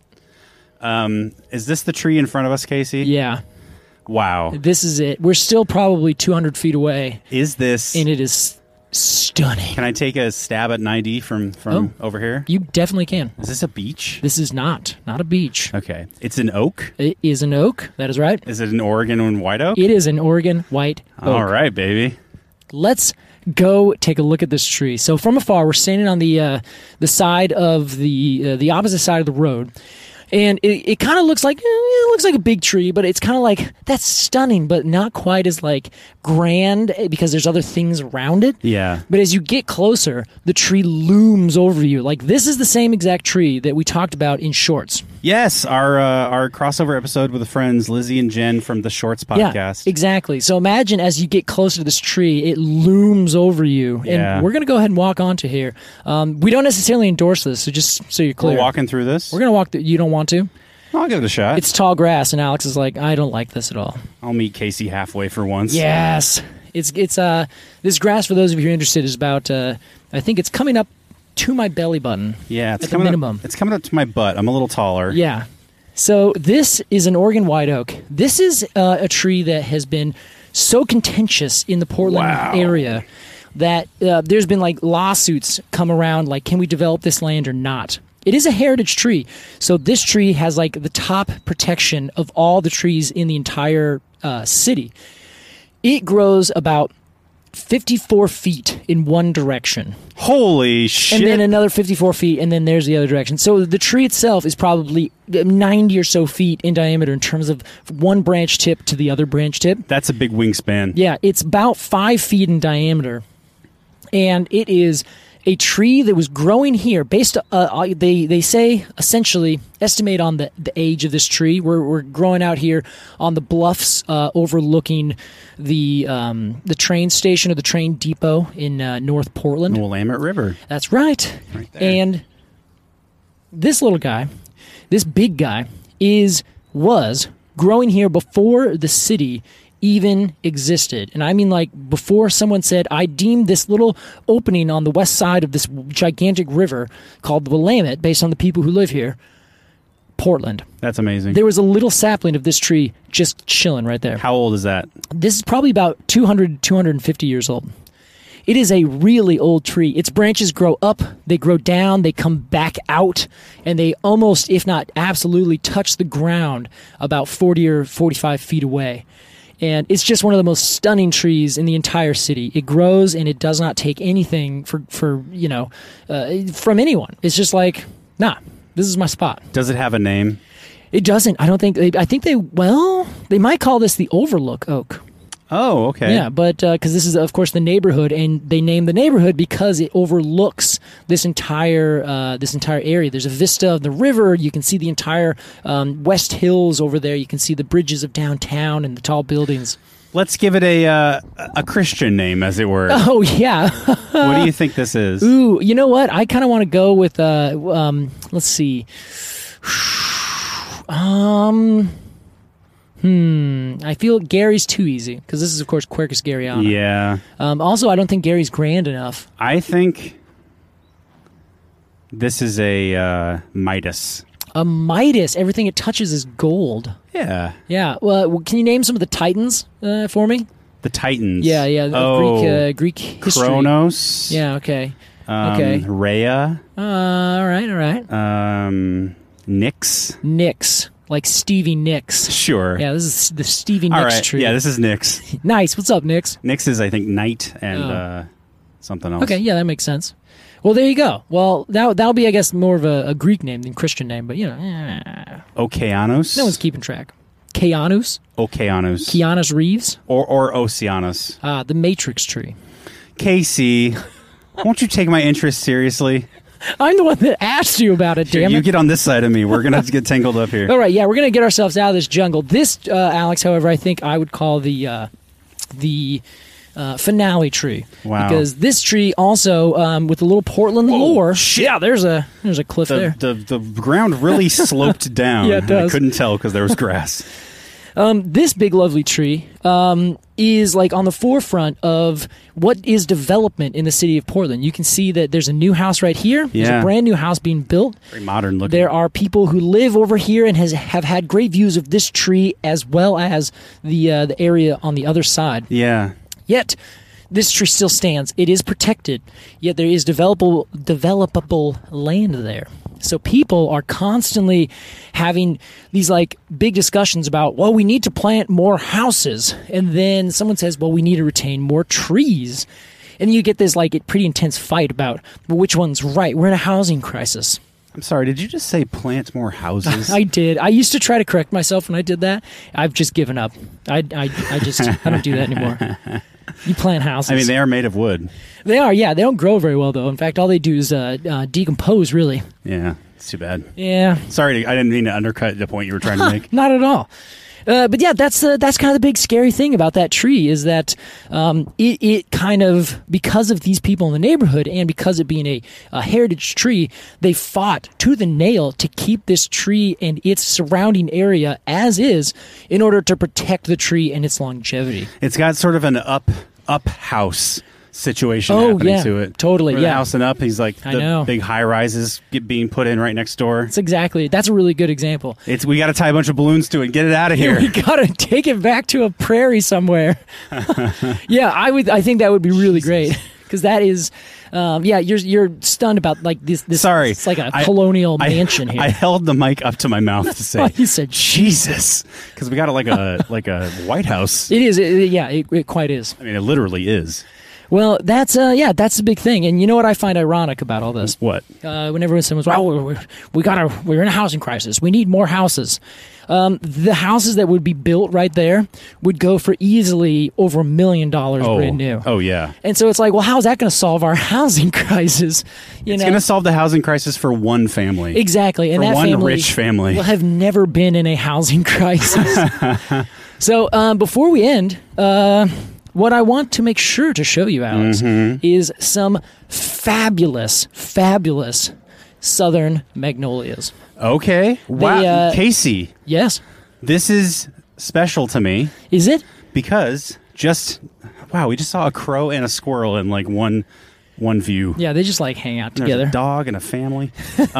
Is this the tree in front of us, Casey? Yeah. Wow. This is it. We're still probably 200 feet away. Is this... And it is stunning. Can I take a stab at an ID from over here? You definitely can. Is this a beach? This is not a beach. Okay. It's an oak? It is an oak. That is right. Is it an Oregon and white oak? It is an Oregon white oak. All right, baby. Let's go take a look at this tree. So from afar, we're standing on the side of the opposite side of the road, and it kind of looks like a big tree, but it's kind of like that's stunning, but not quite as like grand because there's other things around it. Yeah. But as you get closer, the tree looms over you. Like this is the same exact tree that we talked about in Shorts. Yes, our crossover episode with the friends Lizzie and Jen from the Shorts podcast. Yeah, exactly. So imagine as you get closer to this tree, it looms over you. Yeah. And we're going to go ahead and walk onto here. We don't necessarily endorse this, so just so you're clear. We're walking through this. We're going to walk. You don't want to? I'll give it a shot. It's tall grass, and Alex is like, I don't like this at all. I'll meet Casey halfway for once. Yes. It's this grass, for those of you who are interested, is about, I think it's coming up to my belly button. Yeah, it's at the coming minimum. It's coming up to my butt. I'm a little taller. Yeah. So this is an Oregon white oak. This is a tree that has been so contentious in the Portland area that there's been like lawsuits come around, like, can we develop this land or not? It is a heritage tree. So this tree has like the top protection of all the trees in the entire city. It grows about 54 feet in one direction. Holy shit. And then another 54 feet, and then there's the other direction. So the tree itself is probably 90 or so feet in diameter in terms of one branch tip to the other branch tip. That's a big wingspan. Yeah, it's about 5 feet in diameter. And it is a tree that was growing here based they say essentially estimate on the age of this tree. We're growing out here on the bluffs overlooking the train station or the train depot in North Portland. The Willamette River. That's right. Right there. And this little guy, this big guy, was growing here before the city even existed. And I mean, like, before someone said, I deemed this little opening on the west side of this gigantic river called the Willamette, based on the people who live here, Portland. That's amazing. There was a little sapling of this tree just chilling right there. How old is that? This is probably about 200, 250 years old. It is a really old tree. Its branches grow up, they grow down, they come back out, and they almost, if not absolutely, touch the ground about 40 or 45 feet away. And it's just one of the most stunning trees in the entire city. It grows and it does not take anything from anyone. It's just like, nah, this is my spot. Does it have a name? It doesn't. I don't think. I think they might call this the Overlook Oak. Oh, okay. Yeah, but because this is, of course, the neighborhood, and they named the neighborhood because it overlooks this entire area. There's a vista of the river. You can see the entire West Hills over there. You can see the bridges of downtown and the tall buildings. Let's give it a Christian name, as it were. Oh, yeah. What do you think this is? Ooh, you know what? I kind of want to go with, let's see. I feel Gary's too easy, because this is, of course, Quercus Garryana. Yeah. Also, I don't think Gary's grand enough. I think this is a Midas. A Midas. Everything it touches is gold. Yeah. Yeah. Well, can you name some of the Titans for me? The Titans. Yeah. Greek history. Kronos. Yeah. Okay. Okay. Rhea. All right. Nyx. Like Stevie Nicks. Sure. Yeah, this is the Stevie Nicks All right. tree. Yeah, this is Nyx. Nice. What's up, Nicks? Nyx is, I think, knight and something else. Okay, yeah, that makes sense. Well, there you go. Well, that'll be, I guess, more of a Greek name than Christian name, but, Okeanos. No one's keeping track. Keanus? Okeanos. Keanus Reeves? Or Oceanus. The Matrix tree. Casey, won't you take my interest seriously? I'm the one that asked you about it, damn it. You get on this side of me. We're going to have to get tangled up here. All right, yeah, we're going to get ourselves out of this jungle. This, Alex, however, I think I would call the finale tree. Wow. Because this tree also, with a little Portland lore. Shit. Yeah, there's a cliff there. The ground really sloped down. Yeah, it does. I couldn't tell because there was grass. This big lovely tree is like on the forefront of what is development in the city of Portland. You can see that there's a new house right here. There's a brand new house being built. Very modern looking. There are people who live over here and have had great views of this tree as well as the area on the other side. Yeah. Yet this tree still stands. It is protected. Yet there is developable land there. So people are constantly having these like big discussions about, well, we need to plant more houses. And then someone says, well, we need to retain more trees. And you get this like pretty intense fight about, well, which one's right? We're in a housing crisis. I'm sorry, did you just say plant more houses? I did. I used to try to correct myself when I did that. I've just given up. I don't do that anymore. You plant houses. I mean, they are made of wood. They are, yeah. They don't grow very well, though. In fact, all they do is decompose, really. Yeah, it's too bad. Yeah. Sorry, I didn't mean to undercut the point you were trying to make. Not at all. But yeah, that's kind of the big scary thing about that tree is that it kind of, because of these people in the neighborhood and because it being a heritage tree, they fought tooth and nail to keep this tree and its surrounding area as is in order to protect the tree and its longevity. It's got sort of an up house situation happening to it. Totally, We're yeah. housing up. He's like I know. big high rises being put in right next door. That's a really good example. We got to tie a bunch of balloons to it and get it out of here. We gotta take it back to a prairie somewhere. Yeah, I think that would be really great because that is, you're stunned about like this. Sorry, it's like a colonial mansion here. I held the mic up to my mouth to say, you said Jesus, because we got like a White House. It is, it quite is. I mean, it literally is. Well, that's the big thing. And you know what I find ironic about all this? What? Whenever someone's, we're in a housing crisis. We need more houses. The houses that would be built right there would go for easily over $1 million brand new. Oh, yeah. And so it's like, well, how's that going to solve our housing crisis? It's going to solve the housing crisis for one family. Exactly. And for that one rich family. will have never been in a housing crisis. So before we end, what I want to make sure to show you, Alex, is some fabulous, fabulous southern magnolias. Okay. Wow. Casey. Yes. This is special to me. Is it? Because we just saw a crow and a squirrel in like one view. Yeah, they just like hang out together. There's a dog and a family.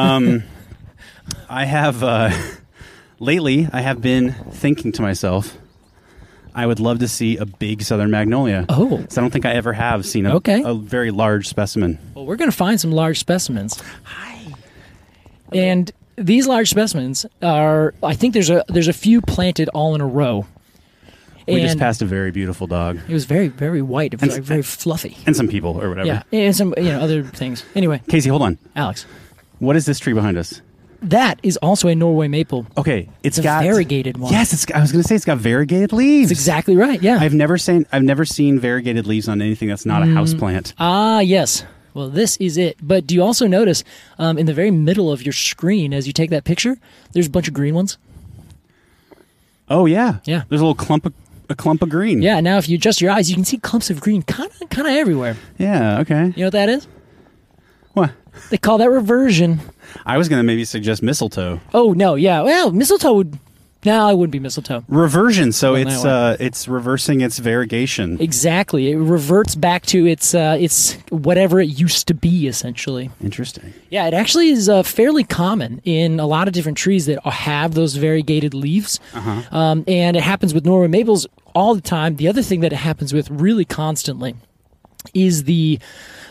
I have, lately, I have been thinking to myself, I would love to see a big southern magnolia. Oh. So I don't think I ever have seen a very large specimen. Well, we're going to find some large specimens. Hi. And these large specimens are, I think there's a few planted all in a row. We just passed a very beautiful dog. It was very, very white, very fluffy. And some people or whatever. Yeah, and some other things. Anyway. Casey, hold on. Alex. What is this tree behind us? That is also a Norway maple. Okay, it's got a variegated one. Yes, I was going to say it's got variegated leaves. That's exactly right. Yeah, I've never seen variegated leaves on anything that's not a houseplant. Ah, yes. Well, this is it. But do you also notice in the very middle of your screen, as you take that picture, there's a bunch of green ones? Oh yeah, yeah. There's a clump of green. Yeah. Now, if you adjust your eyes, you can see clumps of green, kind of everywhere. Yeah. Okay. You know what that is? What? They call that reversion. I was going to maybe suggest mistletoe. Oh, no, yeah. Well, mistletoe would... No, it wouldn't be mistletoe. Reversion, so it's reversing its variegation. Exactly. It reverts back to its whatever it used to be, essentially. Interesting. Yeah, it actually is fairly common in a lot of different trees that have those variegated leaves. And it happens with Norway maples all the time. The other thing that it happens with really constantly is the...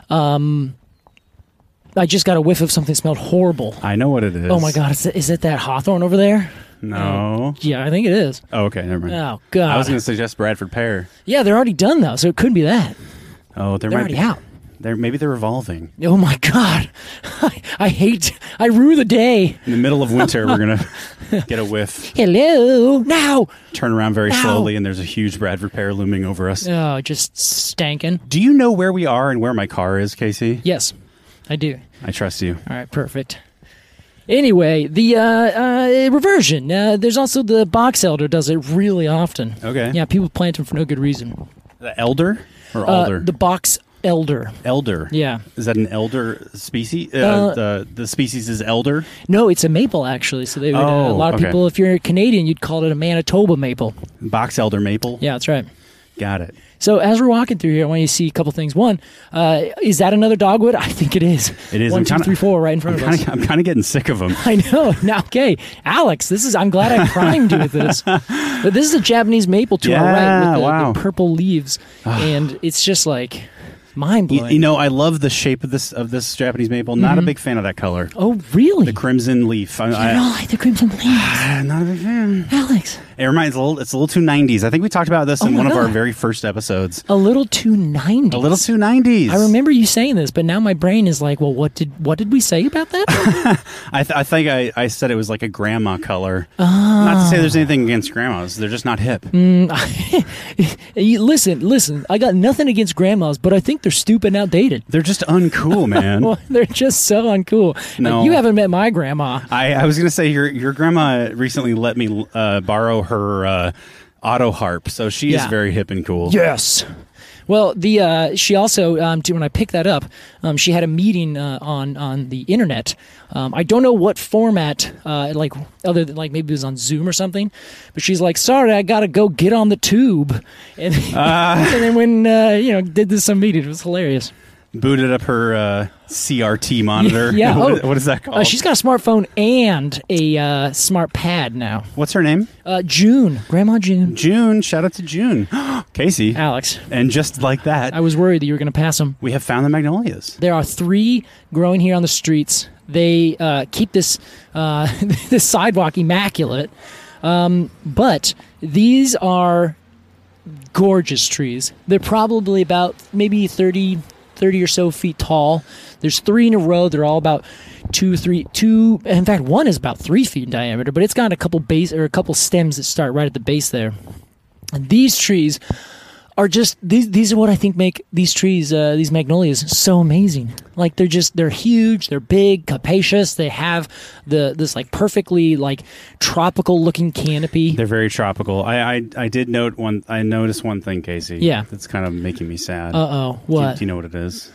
I just got a whiff of something that smelled horrible. I know what it is. Oh my God! Is it that hawthorn over there? No. Yeah, I think it is. Oh, okay, never mind. Oh God! I was going to suggest Bradford pear. Yeah, they're already done though, so it couldn't be that. Oh, they're already out. Maybe they're evolving. Oh my God! I rue the day. In the middle of winter, we're gonna get a whiff. Hello, now. Turn around very slowly, and there's a huge Bradford pear looming over us. Oh, just stankin'. Do you know where we are and where my car is, Casey? Yes, I do. I trust you. All right, perfect. Anyway, the reversion. There's also the box elder does it really often. Okay. Yeah, people plant them for no good reason. The elder or alder? The box elder. Elder. Yeah. Is that an elder species? The species is elder? No, it's a maple, actually. So they would, a lot of people, if you're Canadian, you'd call it a Manitoba maple. Box elder maple? Yeah, that's right. Got it. So as we're walking through here, I want you to see a couple things. One, is that another dogwood? I think it is. It is. 1, 2, 3, 4, right in front of us. I'm kind of getting sick of them. I know. Now, okay, Alex, I'm glad I primed you with this. But this is a Japanese maple to our right with the purple leaves, and it's just like. Mind blowing. You know, I love the shape of this Japanese maple. Not a big fan of that color. Oh, really? The crimson leaf. You don't like the crimson leaves, Not a big fan. Alex. It reminds it's a little too 90s. I think we talked about this in my one of our God. very first episodes. A little too 90s. A little too 90s. I remember you saying this, but now my brain is like, well, what did we say about that? I think I said it was like a grandma color. Not to say there's anything against grandmas. They're just not hip. Listen. I got nothing against grandmas, but I think they're stupid and outdated. They're just uncool, man. Well, they're just so uncool. No. Like, you haven't met my grandma. I was going to say your grandma recently let me borrow her auto harp, so she is Yeah. very hip and cool. Yes. Well, she also when I picked that up, she had a meeting on the internet. I don't know what format, like other than like maybe it was on Zoom or something. But she's like, "Sorry, I gotta go get on the tube," and and then when did some meeting, it was hilarious. Booted up her CRT monitor. Yeah. What is that called? She's got a smartphone and a smart pad now. What's her name? June, Grandma June. June. Shout out to June. Casey. Alex, And just like that, I was worried that you were going to pass them. we have found the magnolias. There are 3 growing here on the streets. They keep this this sidewalk immaculate, but these are gorgeous trees. They're probably about maybe 30 or so feet tall. There's 3 in a row. They're all about 2. In fact, one is about 3 feet in diameter, but it's got a couple stems that start right at the base there. And these trees are just these are what I think make these trees, these magnolias, so amazing. Like they're huge, they're big, capacious. They have this like perfectly like tropical looking canopy. They're very tropical. I did notice one thing, Casey. Yeah. That's kind of making me sad. What? Do you know what it is?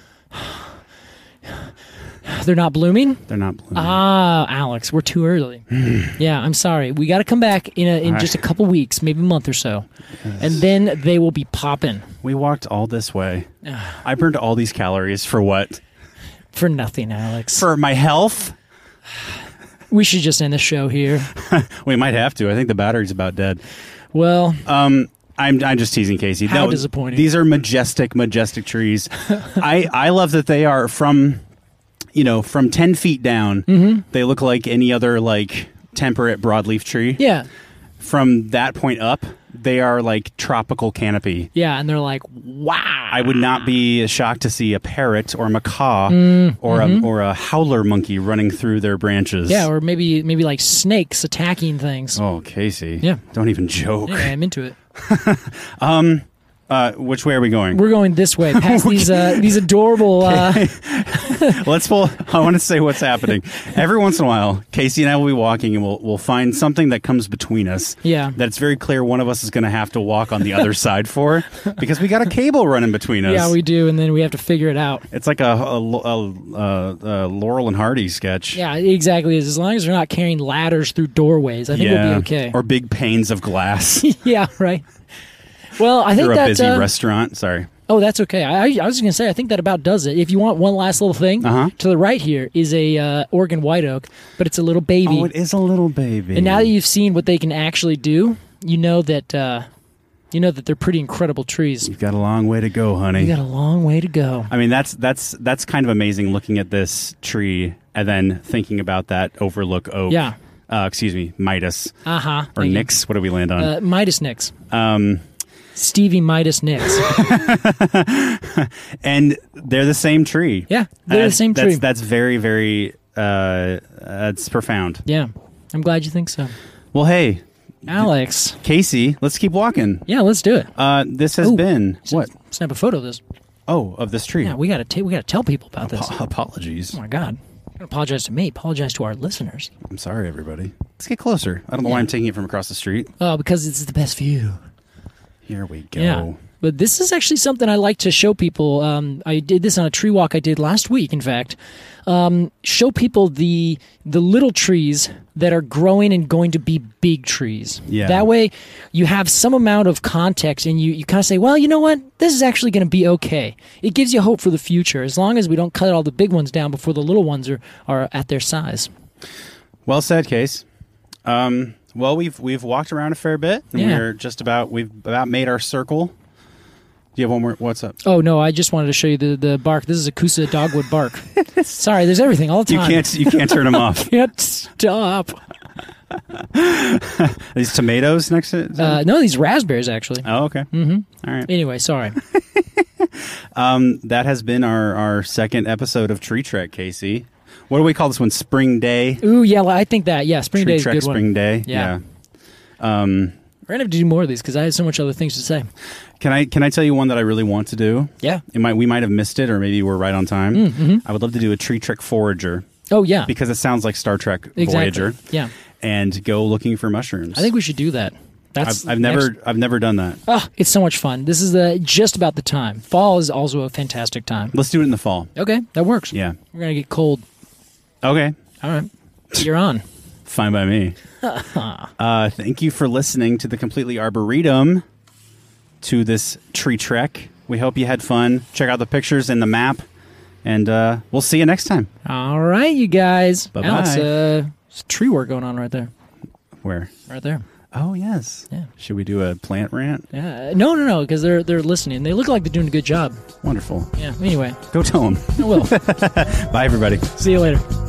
They're not blooming? They're not blooming. Alex, we're too early. Yeah, I'm sorry. We got to come back in just a couple weeks, maybe a month or so, and then they will be popping. We walked all this way. I burned all these calories for what? For nothing, Alex. For my health? We should just end the show here. We might have to. I think the battery's about dead. Well, I'm just teasing, Casey. How disappointing. These are majestic trees. I love that they are from 10 feet down. Mm-hmm. They look like any other like temperate broadleaf tree. yeah. From that point up, they are like tropical canopy. Yeah, and they're like, wow. I would not be shocked to see a parrot or a macaw or a howler monkey running through their branches. Yeah, or maybe like snakes attacking things. Oh, Casey. Yeah. Don't even joke. Yeah, I'm into it. Which way are we going? We're going this way, past these adorable. Let's pull. I want to say what's happening. Every once in a while, Casey and I will be walking, and we'll find something that comes between us. Yeah. That it's very clear one of us is going to have to walk on the other side for, because we got a cable running between us. Yeah, we do, and then we have to figure it out. It's like a Laurel and Hardy sketch. Yeah, exactly. As long as we're not carrying ladders through doorways, I think we'll be okay. Or big panes of glass. Yeah, right. Well, I think Or a that busy restaurant. Sorry. Oh, that's okay. I was going to say, I think that about does it. If you want one last little thing, to the right here is a Oregon white oak, but it's a little baby. Oh, it is a little baby. And now that you've seen what they can actually do, you know that they're pretty incredible trees. You've got a long way to go, honey. You got a long way to go. I mean, that's kind of amazing looking at this tree and then thinking about that overlook oak. Yeah. Excuse me, Midas. Uh-huh. Or Nix. What do we land on? Midas Nix. Stevie Midas Nix. And they're the same tree. Yeah, they're the same tree. That's very, very, that's profound. Yeah, I'm glad you think so. Well, hey, Alex. Casey, let's keep walking. Yeah, let's do it. This has been what? Snap a photo of this. Oh, of this tree. Yeah, we gotta tell people about this. Apologies. Oh my God. Don't apologize to me. Apologize to our listeners. I'm sorry, everybody. Let's get closer. I don't know why I'm taking it from across the street. Oh, because it's the best view. Here we go. Yeah. But this is actually something I like to show people. I did this on a tree walk I did last week, in fact. Show people the little trees that are growing and going to be big trees. Yeah. That way you have some amount of context and you kind of say, well, you know what? This is actually going to be okay. It gives you hope for the future as long as we don't cut all the big ones down before the little ones are at their size. Well said, Case. Well, we've walked around a fair bit, and we've about made our circle you have one more? What's up? Oh no, I just wanted to show you the bark. This is a Coosa dogwood bark. Sorry, there's everything all the time. You can't turn them off. Can't stop. These tomatoes next to it? No, these raspberries actually. Oh, okay. Mm-hmm. All right. Anyway, sorry. That has been our second episode of Tree Trek, Casey. What do we call this one? Spring Day? Ooh, yeah, I think that. Yeah, Spring Day is a Trek good one. Spring Day. Yeah. We're gonna have to do more of these because I had so much other things to say. Can I tell you one that I really want to do? Yeah. We might have missed it, or maybe we're right on time. Mm-hmm. I would love to do a Tree Trek Forager. Oh yeah, because it sounds like Star Trek exactly. Voyager. Yeah. And go looking for mushrooms. I think we should do that. I've never done that. Oh, it's so much fun. This is just about the time. Fall is also a fantastic time. Let's do it in the fall. Okay, that works. Yeah. We're gonna get cold. Okay. All right. You're on. Fine by me. Thank you for listening to the Completely Arboretum, to this Tree Trek. We hope you had fun. Check out the pictures and the map, and we'll see you next time. All right, you guys. Bye-bye. Alex, there's tree work going on right there. Where? Right there. Oh, yes. Yeah. Should we do a plant rant? Yeah. No, because they're listening. They look like they're doing a good job. Wonderful. Yeah. Anyway. Go tell them. I will. Bye, everybody. See you later.